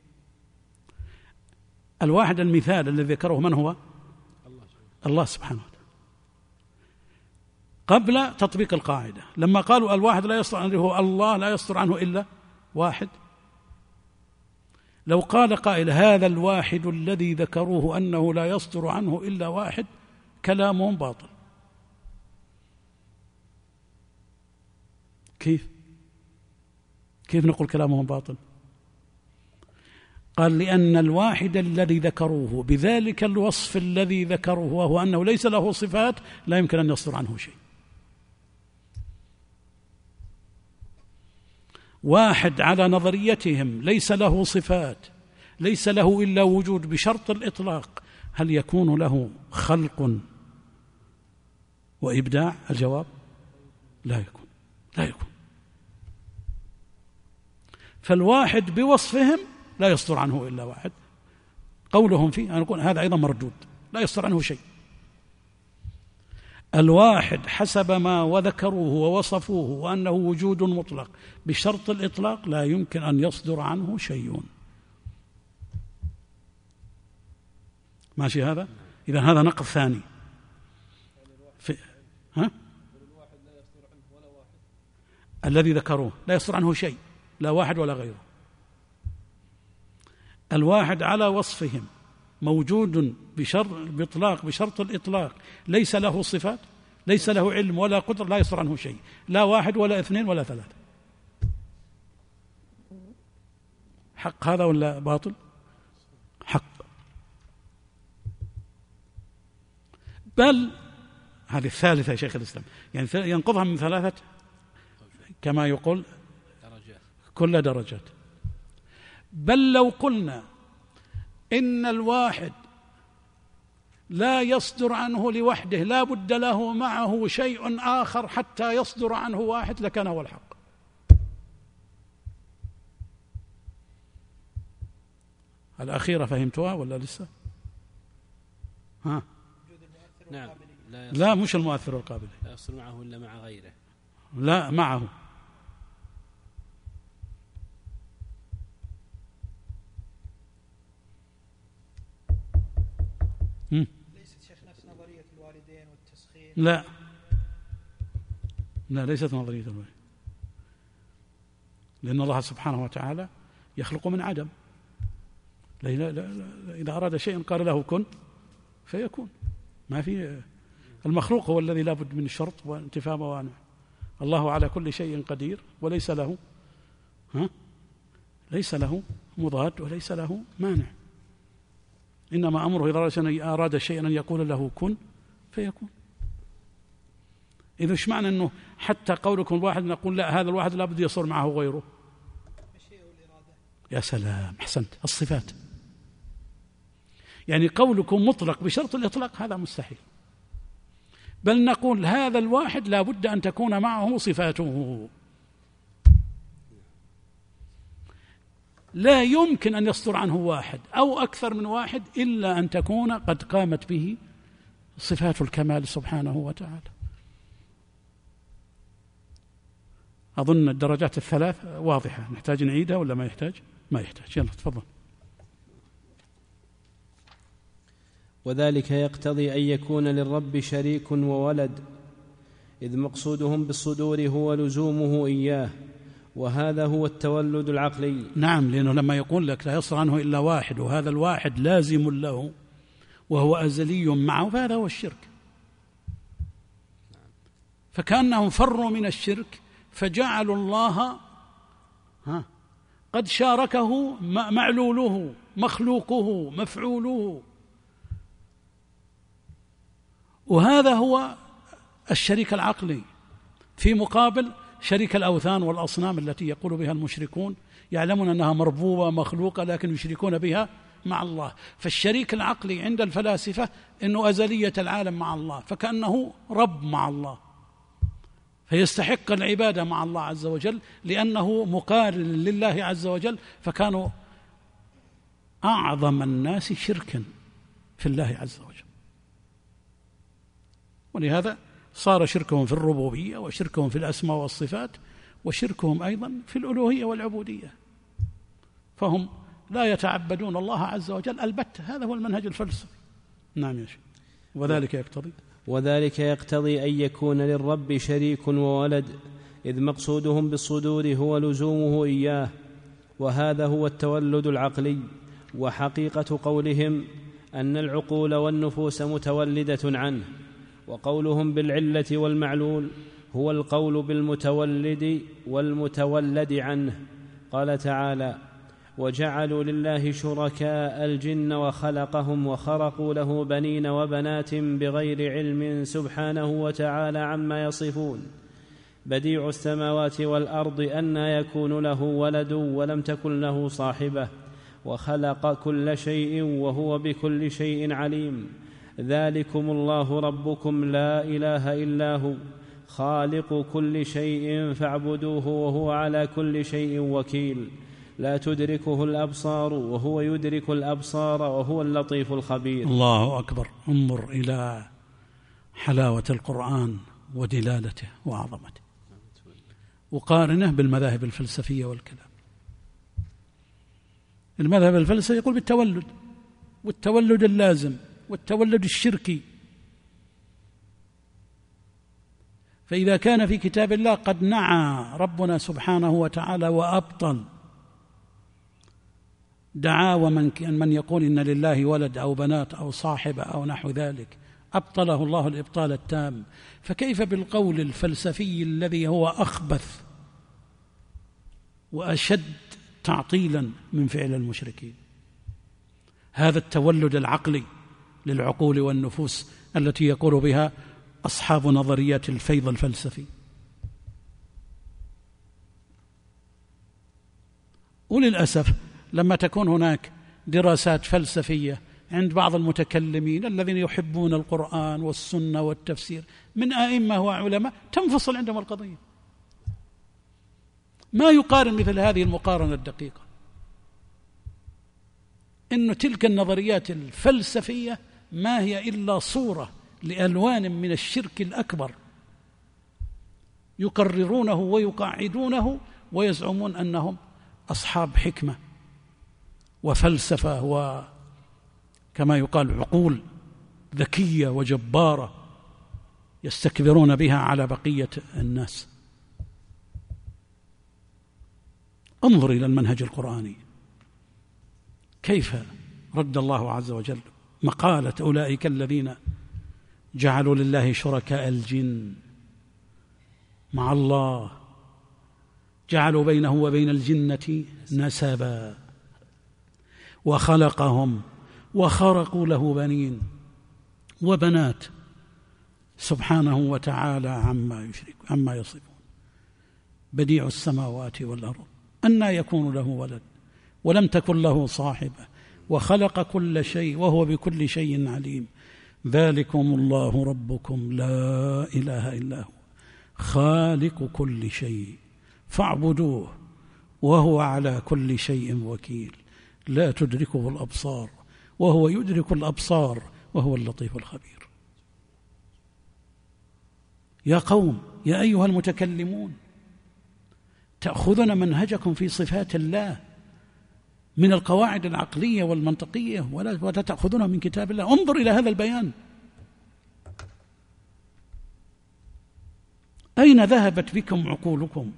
الواحد المثال الذي ذكره من هو؟ الله سبحانه وتعالى. قبل تطبيق القاعدة لما قالوا الواحد لا يصدر عنه، الله لا يصدر عنه إلا واحد. لو قال قائل هذا الواحد الذي ذكروه أنه لا يصدر عنه إلا واحد، كلامهم باطل. كيف نقول كلامهم باطل؟ قال لأن الواحد الذي ذكروه بذلك الوصف الذي ذكروه وهو أنه ليس له صفات لا يمكن أن يصدر عنه شيء. واحد على نظريتهم ليس له صفات، ليس له إلا وجود بشرط الإطلاق، هل يكون له خلق وإبداع؟ الجواب لا يكون. فالواحد بوصفهم لا يصدر عنه إلا واحد. قولهم فيه أنا أقول هذا أيضا مردود، لا يصدر عنه شيء. الواحد حسب ما وذكروه ووصفوه وأنه وجود مطلق بشرط الإطلاق لا يمكن أن يصدر عنه شيء. ماشي هذا؟ إذا هذا نقض ثاني. الذي ذكروه لا يصدر عنه شيء، لا واحد ولا غيره. الواحد على وصفهم موجود بشرط الإطلاق، ليس له صفات، ليس له علم ولا قدر، لا يصدر عنه شيء، لا واحد ولا اثنين ولا ثلاثة. حق هذا ولا باطل؟ حق. بل هذه الثالثة يا شيخ الإسلام، يعني ينقضها من ثلاثة كما يقول كل درجات. بل لو قلنا إن الواحد لا يصدر عنه لوحده، لا بد له معه شيء آخر حتى يصدر عنه واحد، لكان هو الحق. الأخيرة فهمتوها ولا لسه؟ نعم. لا مش المؤثر القابل، لا يصدر معه إلا مع غيره. لا معه. ليست شيخ نفس نظرية الوالدين والتسخير؟ لا ليست نظرية الوالدين، لأن الله سبحانه وتعالى يخلق من عدم. لا إذا أراد شيئا قال له كن فيكون. ما في المخلوق هو الذي لا بد من الشرط وانتفاء موانع. الله على كل شيء قدير وليس له ليس له مضاد وليس له مانع. إنما أمره إذا أراد شيئا أن يقول له كن فيكون. إذا إيش معنى أنه حتى قولكم الواحد نقول لا، هذا الواحد لا بد يصير معه غيره؟ يا سلام، أحسنت. الصفات، يعني قولكم مطلق بشرط الإطلاق هذا مستحيل. بل نقول هذا الواحد لا بد أن تكون معه صفاته، لا يمكن أن يصدر عنه واحد أو أكثر من واحد إلا أن تكون قد قامت به صفات الكمال سبحانه وتعالى. أظن الدرجات الثلاث واضحة، نحتاج نعيدها ولا ما يحتاج؟ ما يحتاج. يلا تفضل. وذلك يقتضي أن يكون للرب شريك وولد، إذ مقصودهم بالصدور هو لزومه إياه، وهذا هو التولد العقلي. نعم، لأنه لما يقول لك لا يصدر عنه إلا واحد وهذا الواحد لازم له وهو أزلي معه، فهذا هو الشرك. فكأنهم فروا من الشرك فجعلوا الله قد شاركه معلوله مخلوقه مفعوله، وهذا هو الشريك العقلي في مقابل شريك الأوثان والأصنام التي يقول بها المشركون، يعلمون أنها مربوبة مخلوقة لكن يشركون بها مع الله. فالشريك العقلي عند الفلاسفة إنه أزلية العالم مع الله، فكأنه رب مع الله، فيستحق العبادة مع الله عز وجل لأنه مقارن لله عز وجل، فكانوا أعظم الناس شركا في الله عز وجل. ولهذا صار شركهم في الربوبية وشركهم في الأسماء والصفات وشركهم أيضا في الألوهية والعبودية، فهم لا يتعبدون الله عز وجل البتة. هذا هو المنهج الفلسفي. نعم يا شيخ. وذلك يقتضي أن يكون للرب شريك وولد، إذ مقصودهم بالصدور هو لزومه إياه، وهذا هو التولد العقلي. وحقيقة قولهم أن العقول والنفوس متولدة عنه، وقولهم بالعلة والمعلول هو القول بالمتولد والمتولد عنه. قال تعالى: وجعلوا لله شركاء الجن وخلقهم وخرقوا له بنين وبنات بغير علم سبحانه وتعالى عما يصفون. بديع السماوات والأرض أنى يكون له ولد ولم تكن له صاحبة، وخلق كل شيء وهو بكل شيء عليم. ذلكم الله ربكم لا إله إلا هو خالق كل شيء فاعبدوه وهو على كل شيء وكيل. لا تدركه الأبصار وهو يدرك الأبصار وهو اللطيف الخبير. الله أكبر. انظر إلى حلاوة القرآن ودلالته وعظمته، وقارنه بالمذاهب الفلسفية والكلام. المذهب الفلسفي يقول بالتولد، والتولد اللازم والتولد الشركي. فإذا كان في كتاب الله قد نعى ربنا سبحانه وتعالى وأبطل دعاوى من يقول إن لله ولد أو بنات أو صاحبة أو نحو ذلك، أبطله الله الإبطال التام، فكيف بالقول الفلسفي الذي هو أخبث وأشد تعطيلا من فعل المشركين؟ هذا التولد العقلي للعقول والنفوس التي يقول بها أصحاب نظريات الفيض الفلسفي. وللأسف لما تكون هناك دراسات فلسفية عند بعض المتكلمين الذين يحبون القرآن والسنة والتفسير من أئمة وعلماء، تنفصل عندهم القضية، ما يقارن مثل هذه المقارنة الدقيقة. إن تلك النظريات الفلسفية ما هي إلا صورة لألوان من الشرك الأكبر يقررونه ويقاعدونه ويزعمون أنهم أصحاب حكمة وفلسفة وكما يقال عقول ذكية وجبارة يستكبرون بها على بقية الناس. انظر إلى المنهج القرآني كيف رد الله عز وجل مقالة أولئك الذين جعلوا لله شركاء الجن مع الله، جعلوا بينه وبين الجنة نسبا وخلقهم وخرقوا له بنين وبنات سبحانه وتعالى عما يصفون. بديع السماوات والأرض أنى يكون له ولد ولم تكن له صاحبة وخلق كل شيء وهو بكل شيء عليم. ذلكم الله ربكم لا إله إلا هو خالق كل شيء فاعبدوه وهو على كل شيء وكيل. لا تدركه الأبصار وهو يدرك الأبصار وهو اللطيف الخبير. يا قوم، يا أيها المتكلمون، تأخذون منهجكم في صفات الله من القواعد العقلية والمنطقية ولا تأخذونها من كتاب الله. انظر إلى هذا البيان، أين ذهبت بكم عقولكم؟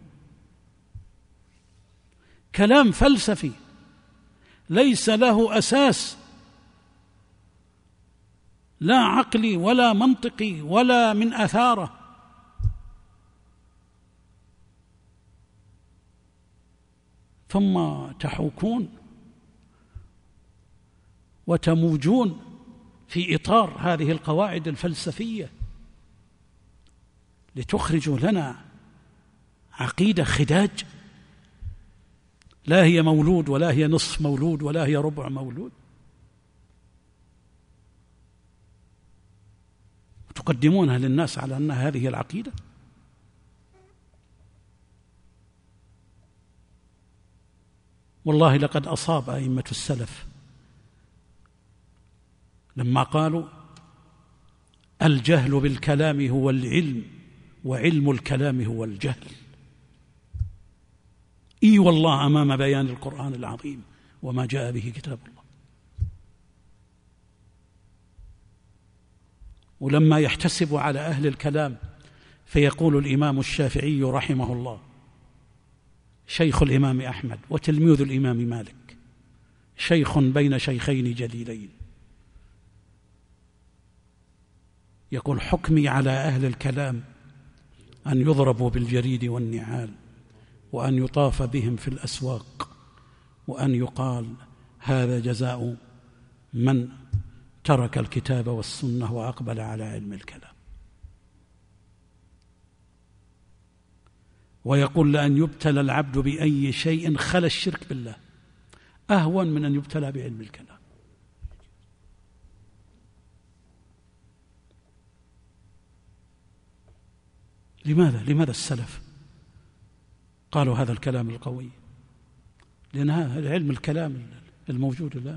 كلام فلسفي ليس له أساس، لا عقلي ولا منطقي ولا من أثاره. ثم تحوكون وتموجون في إطار هذه القواعد الفلسفية لتخرجوا لنا عقيدة خداج، لا هي مولود ولا هي نصف مولود ولا هي ربع مولود، وتقدمونها للناس على أن هذه العقيدة. والله لقد أصاب أئمة السلف لما قالوا الجهل بالكلام هو العلم وعلم الكلام هو الجهل. إي والله أمام بيان القرآن العظيم وما جاء به كتاب الله. ولما يحتسب على أهل الكلام فيقول الإمام الشافعي رحمه الله شيخ الإمام أحمد وتلميذ الإمام مالك، شيخ بين شيخين جليلين، يقول حكمي على أهل الكلام أن يضربوا بالجريد والنعال، وأن يطاف بهم في الأسواق، وأن يقال هذا جزاء من ترك الكتاب والسنة وأقبل على علم الكلام. ويقول لأن يبتلى العبد بأي شيء خلا الشرك بالله أهون من أن يبتلى بعلم الكلام. لماذا السلف قالوا هذا الكلام القوي؟ لأن هذا علم الكلام الموجود الآن.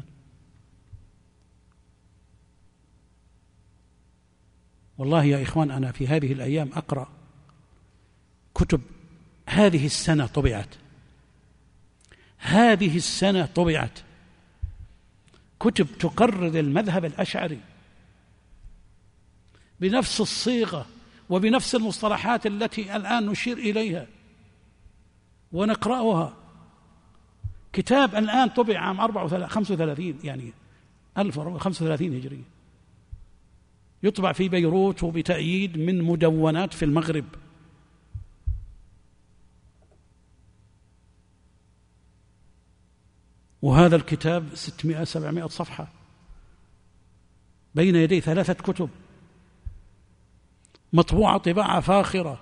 والله يا إخوان أنا في هذه الأيام أقرأ كتب هذه السنة طبعت كتب تقرر المذهب الأشعري بنفس الصيغة وبنفس المصطلحات التي الآن نشير إليها ونقرأها. كتاب الآن طبع عام 35 يعني 1035 هجرية، يطبع في بيروت وبتأييد من مدونات في المغرب. وهذا الكتاب 600-700 صفحة بين يدي 3 كتب مطبوعة طباعة فاخرة،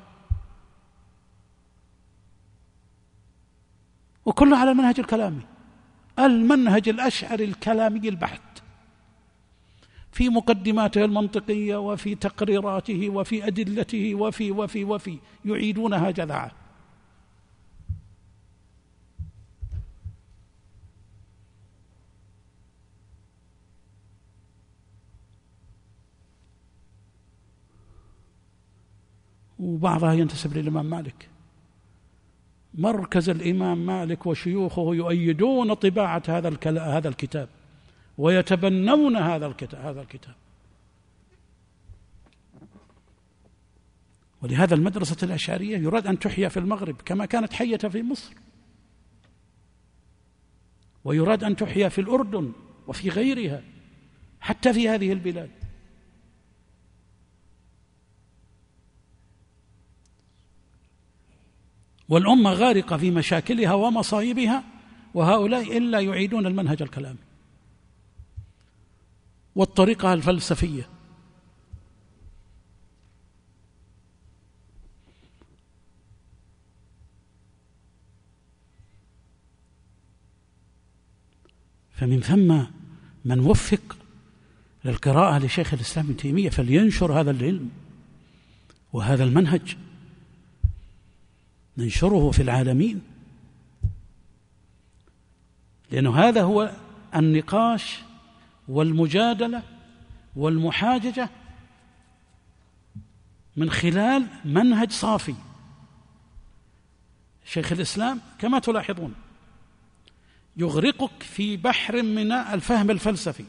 وكله على المنهج الكلامي، المنهج الأشعري الكلامي البحت، في مقدماته المنطقية وفي تقريراته وفي أدلته وفي يعيدونها جذعا. وبعضها ينتسب للإمام مالك. مركز الإمام مالك وشيوخه يؤيدون طباعة هذا الكتاب ويتبنون هذا الكتاب. ولهذا المدرسة الأشعرية يراد أن تحيا في المغرب كما كانت حية في مصر، ويراد أن تحيا في الأردن وفي غيرها، حتى في هذه البلاد. والأمة غارقة في مشاكلها ومصايبها، وهؤلاء إلا يعيدون المنهج الكلامي والطريقة الفلسفية. فمن ثم من وفق للقراءة لشيخ الإسلام ابن تيمية فلينشر هذا العلم وهذا المنهج، ننشره في العالمين، لأنه هذا هو النقاش والمجادلة والمحاججة من خلال منهج صافي. شيخ الإسلام كما تلاحظون يغرقك في بحر من الفهم الفلسفي،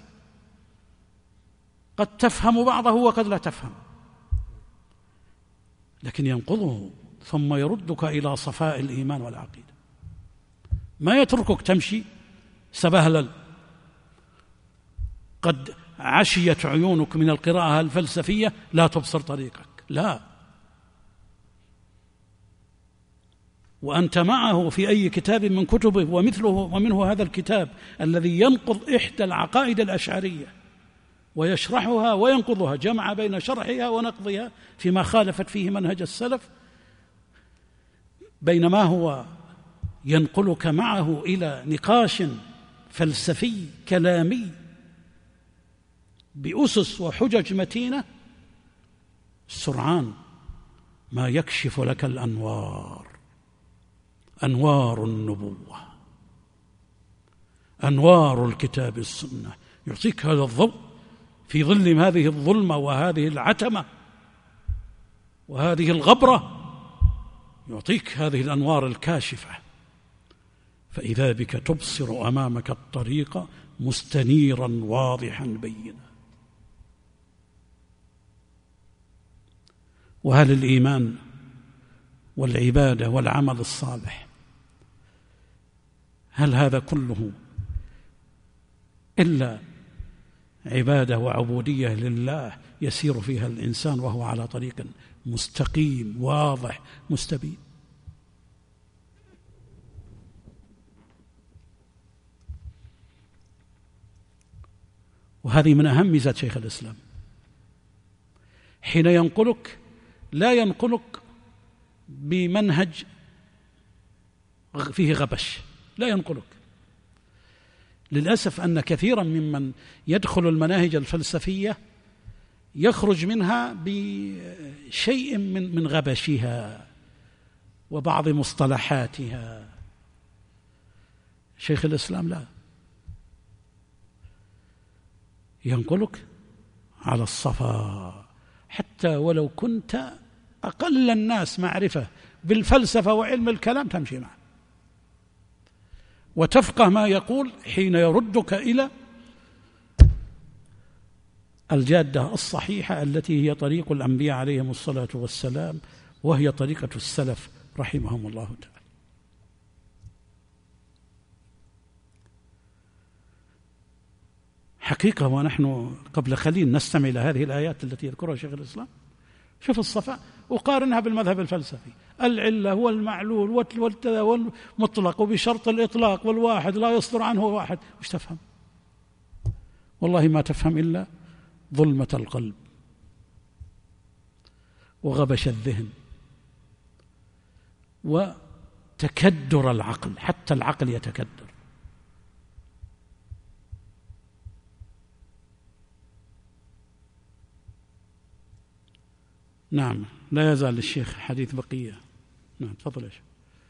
قد تفهم بعضه وقد لا تفهم، لكن ينقضه ثم يردك إلى صفاء الإيمان والعقيدة، ما يتركك تمشي سبهلل قد عشيت عيونك من القراءة الفلسفية لا تبصر طريقك، لا، وأنت معه في أي كتاب من كتبه ومنه هذا الكتاب الذي ينقض إحدى العقائد الأشعرية ويشرحها وينقضها، جمع بين شرحها ونقضها فيما خالفت فيه منهج السلف، بينما هو ينقلك معه إلى نقاش فلسفي كلامي بأسس وحجج متينة، سرعان ما يكشف لك أنوار النبوة، أنوار الكتاب السنة، يعطيك هذا الضوء في ظل هذه الظلمة وهذه العتمة وهذه الغبرة، يعطيك هذه الأنوار الكاشفة، فإذا بك تبصر أمامك الطريق مستنيرا واضحا بينا. وهل الإيمان والعبادة والعمل الصالح هل هذا كله إلا عبادة وعبودية لله يسير فيها الإنسان وهو على طريق مستقيم واضح مستبين؟ وهذه من أهم ميزات شيخ الإسلام، حين ينقلك لا ينقلك بمنهج فيه غبش، لا ينقلك. للأسف أن كثيرا ممن يدخل المناهج الفلسفية يخرج منها بشيء من غبشها وبعض مصطلحاتها. شيخ الإسلام لا، ينقلك على الصفا، حتى ولو كنت أقل الناس معرفة بالفلسفة وعلم الكلام تمشي معه وتفقه ما يقول حين يردك إلى الجادة الصحيحة التي هي طريق الأنبياء عليهم الصلاة والسلام، وهي طريقة السلف رحمهم الله تعالى. حقيقة ونحن قبل قليل نستمع إلى هذه الآيات التي يذكرها شيخ الإسلام، شوف الصفاء وقارنها بالمذهب الفلسفي، العلة والمعلول والمطلق وبشرط الإطلاق والواحد لا يصدر عنه واحد، وش تفهم؟ والله ما تفهم إلا ظلمة القلب وغبش الذهن وتكدر العقل، حتى العقل يتكدر. نعم، لا يزال للشيخ حديث بقية. نعم تفضل يا شيخ.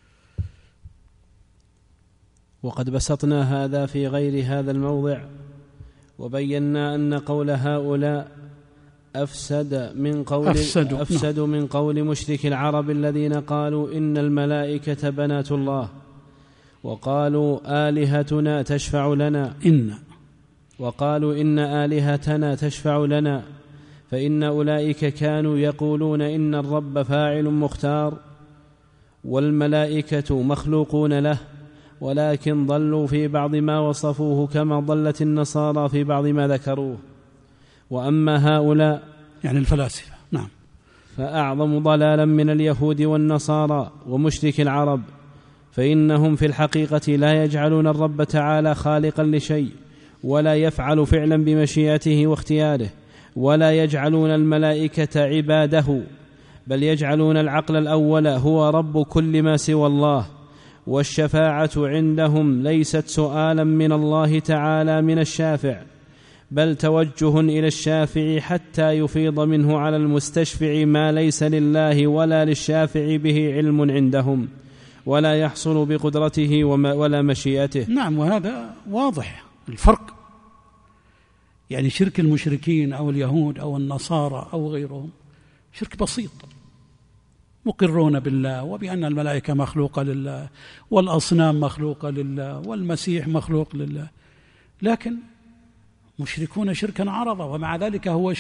وقد بسطنا هذا في غير هذا الموضع، وبينا أن قول هؤلاء أفسد من قول مشرك العرب الذين قالوا إن الملائكة بنات الله، وقالوا آلهتنا تشفع لنا، وقالوا إن آلهتنا تشفع لنا، فإن أولئك كانوا يقولون إن الرب فاعل مختار والملائكة مخلوقون له، ولكن ضلوا في بعض ما وصفوه كما ضلت النصارى في بعض ما ذكروه. وأما هؤلاء يعني الفلاسفة، نعم، فأعظم ضلالا من اليهود والنصارى ومشرك العرب، فإنهم في الحقيقة لا يجعلون الرب تعالى خالقا لشيء، ولا يفعل فعلا بمشيئته واختياره، ولا يجعلون الملائكة عباده، بل يجعلون العقل الأول هو رب كل ما سوى الله. والشفاعة عندهم ليست سؤالا من الله تعالى من الشافع، بل توجه إلى الشافع حتى يفيض منه على المستشفع ما ليس لله ولا للشافع به علم عندهم، ولا يحصل بقدرته ولا مشيئته. نعم، وهذا واضح الفرق، يعني شرك المشركين أو اليهود أو النصارى أو غيرهم شرك بسيط، مقرون بالله وبأن الملائكة مخلوقة لله والأصنام مخلوقة لله والمسيح مخلوق لله، لكن مشركون شركا عرضا، ومع ذلك هو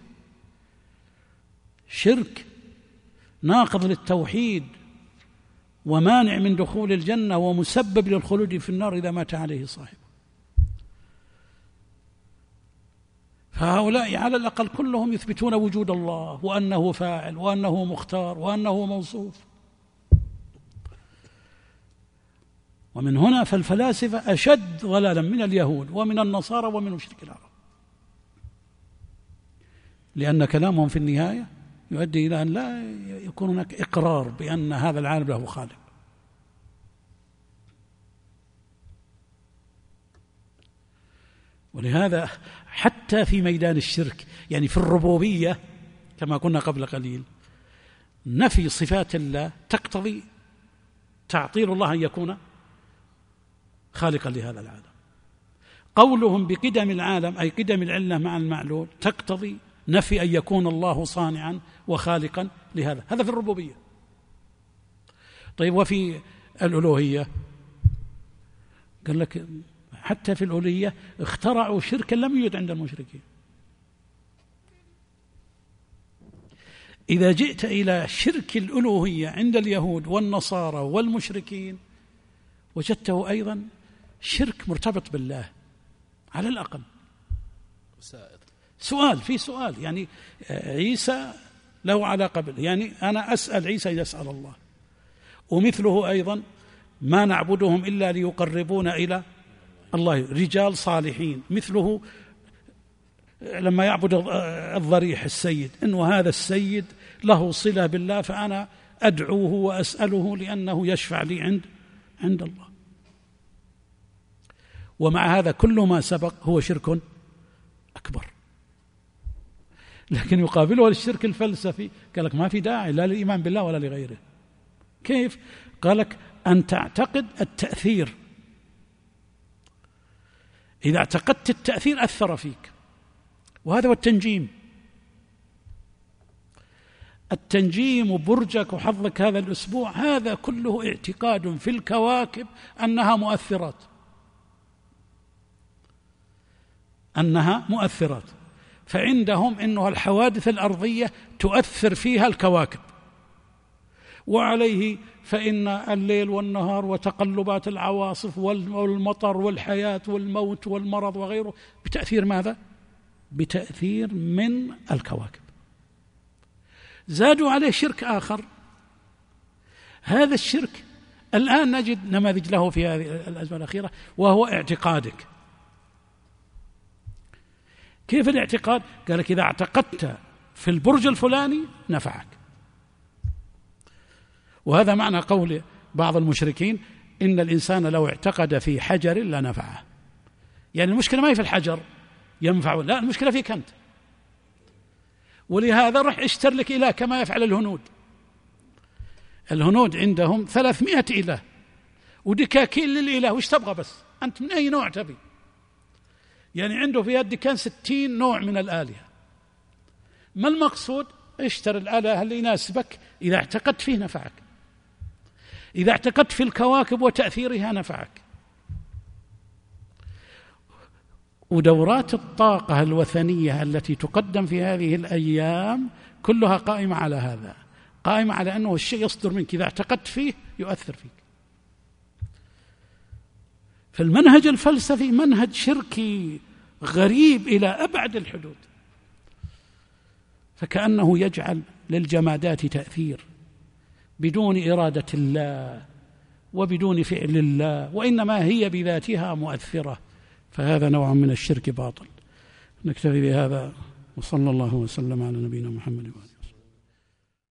شرك ناقض للتوحيد ومانع من دخول الجنة ومسبب للخلود في النار إذا مات عليه صاحبه. فهؤلاء على الأقل كلهم يثبتون وجود الله وأنه فاعل وأنه مختار وأنه موصوف، ومن هنا فالفلاسفة أشد ضلالا من اليهود ومن النصارى ومن مشركي العرب، لأن كلامهم في النهاية يؤدي إلى أن لا يكون هناك إقرار بأن هذا العالم له خالق. ولهذا حتى في ميدان الشرك، يعني في الربوبية كما قلنا قبل قليل، نفي صفات الله تقتضي تعطيل الله أن يكون خالقا لهذا العالم. قولهم بقدم العالم أي قدم العلة مع المعلول تقتضي نفي أن يكون الله صانعا وخالقا لهذا، هذا في الربوبية. طيب وفي الألوهية قال لك حتى في الألوهية اخترعوا شركا لم يوجد عند المشركين. إذا جئت إلى شرك الألوهية عند اليهود والنصارى والمشركين وجدته أيضا شرك مرتبط بالله على الأقل. سؤال يعني عيسى له علاقة بالله، يعني أنا أسأل عيسى يسأل الله، ومثله أيضا ما نعبدهم إلا ليقربونا إلى الله، رجال صالحين مثله لما يعبد الضريح السيد إنه هذا السيد له صلة بالله فأنا أدعوه وأسأله لأنه يشفع لي عند الله. ومع هذا كل ما سبق هو شرك أكبر. لكن يقابله الشرك الفلسفي قال لك ما في داعي لا للإيمان بالله ولا لغيره. كيف؟ قال لك أن تعتقد التأثير، إذا اعتقدت التأثير أثر فيك، وهذا هو التنجيم. التنجيم وبرجك وحظك هذا الأسبوع هذا كله اعتقاد في الكواكب أنها مؤثرات، فعندهم إنها الحوادث الأرضية تؤثر فيها الكواكب، وعليه فإن الليل والنهار وتقلبات العواصف والمطر والحياة والموت والمرض وغيره بتأثير ماذا؟ بتأثير من الكواكب. زادوا عليه شرك آخر، هذا الشرك الآن نجد نماذج له في هذه الأزمة الأخيرة، وهو اعتقادك. كيف الاعتقاد؟ قال لك إذا اعتقدت في البرج الفلاني نفعك، وهذا معنى قول بعض المشركين إن الإنسان لو اعتقد في حجر لنفعه. يعني المشكلة ما هي في الحجر ينفع، لا، المشكلة فيك أنت. ولهذا رح اشتر لك إله كما يفعل الهنود عندهم 300 إله ودكاكين للإله، وش تبغى بس أنت من أي نوع تبي؟ يعني عنده في يد كان 60 نوع من الآلهة. ما المقصود؟ اشتر الآلهة اللي يناسبك، إذا اعتقدت فيه نفعك، إذا اعتقدت في الكواكب وتأثيرها نفعك. ودورات الطاقة الوثنية التي تقدم في هذه الأيام كلها قائمة على هذا، قائمة على أنه الشيء يصدر منك إذا اعتقدت فيه يؤثر فيك. فالمنهج الفلسفي منهج شركي غريب إلى أبعد الحدود، فكأنه يجعل للجمادات تأثير بدون إرادة الله وبدون فعل الله، وإنما هي بذاتها مؤثرة، فهذا نوع من الشرك باطل. نكتفي بهذا، وصلى الله وسلم على نبينا محمد وآله.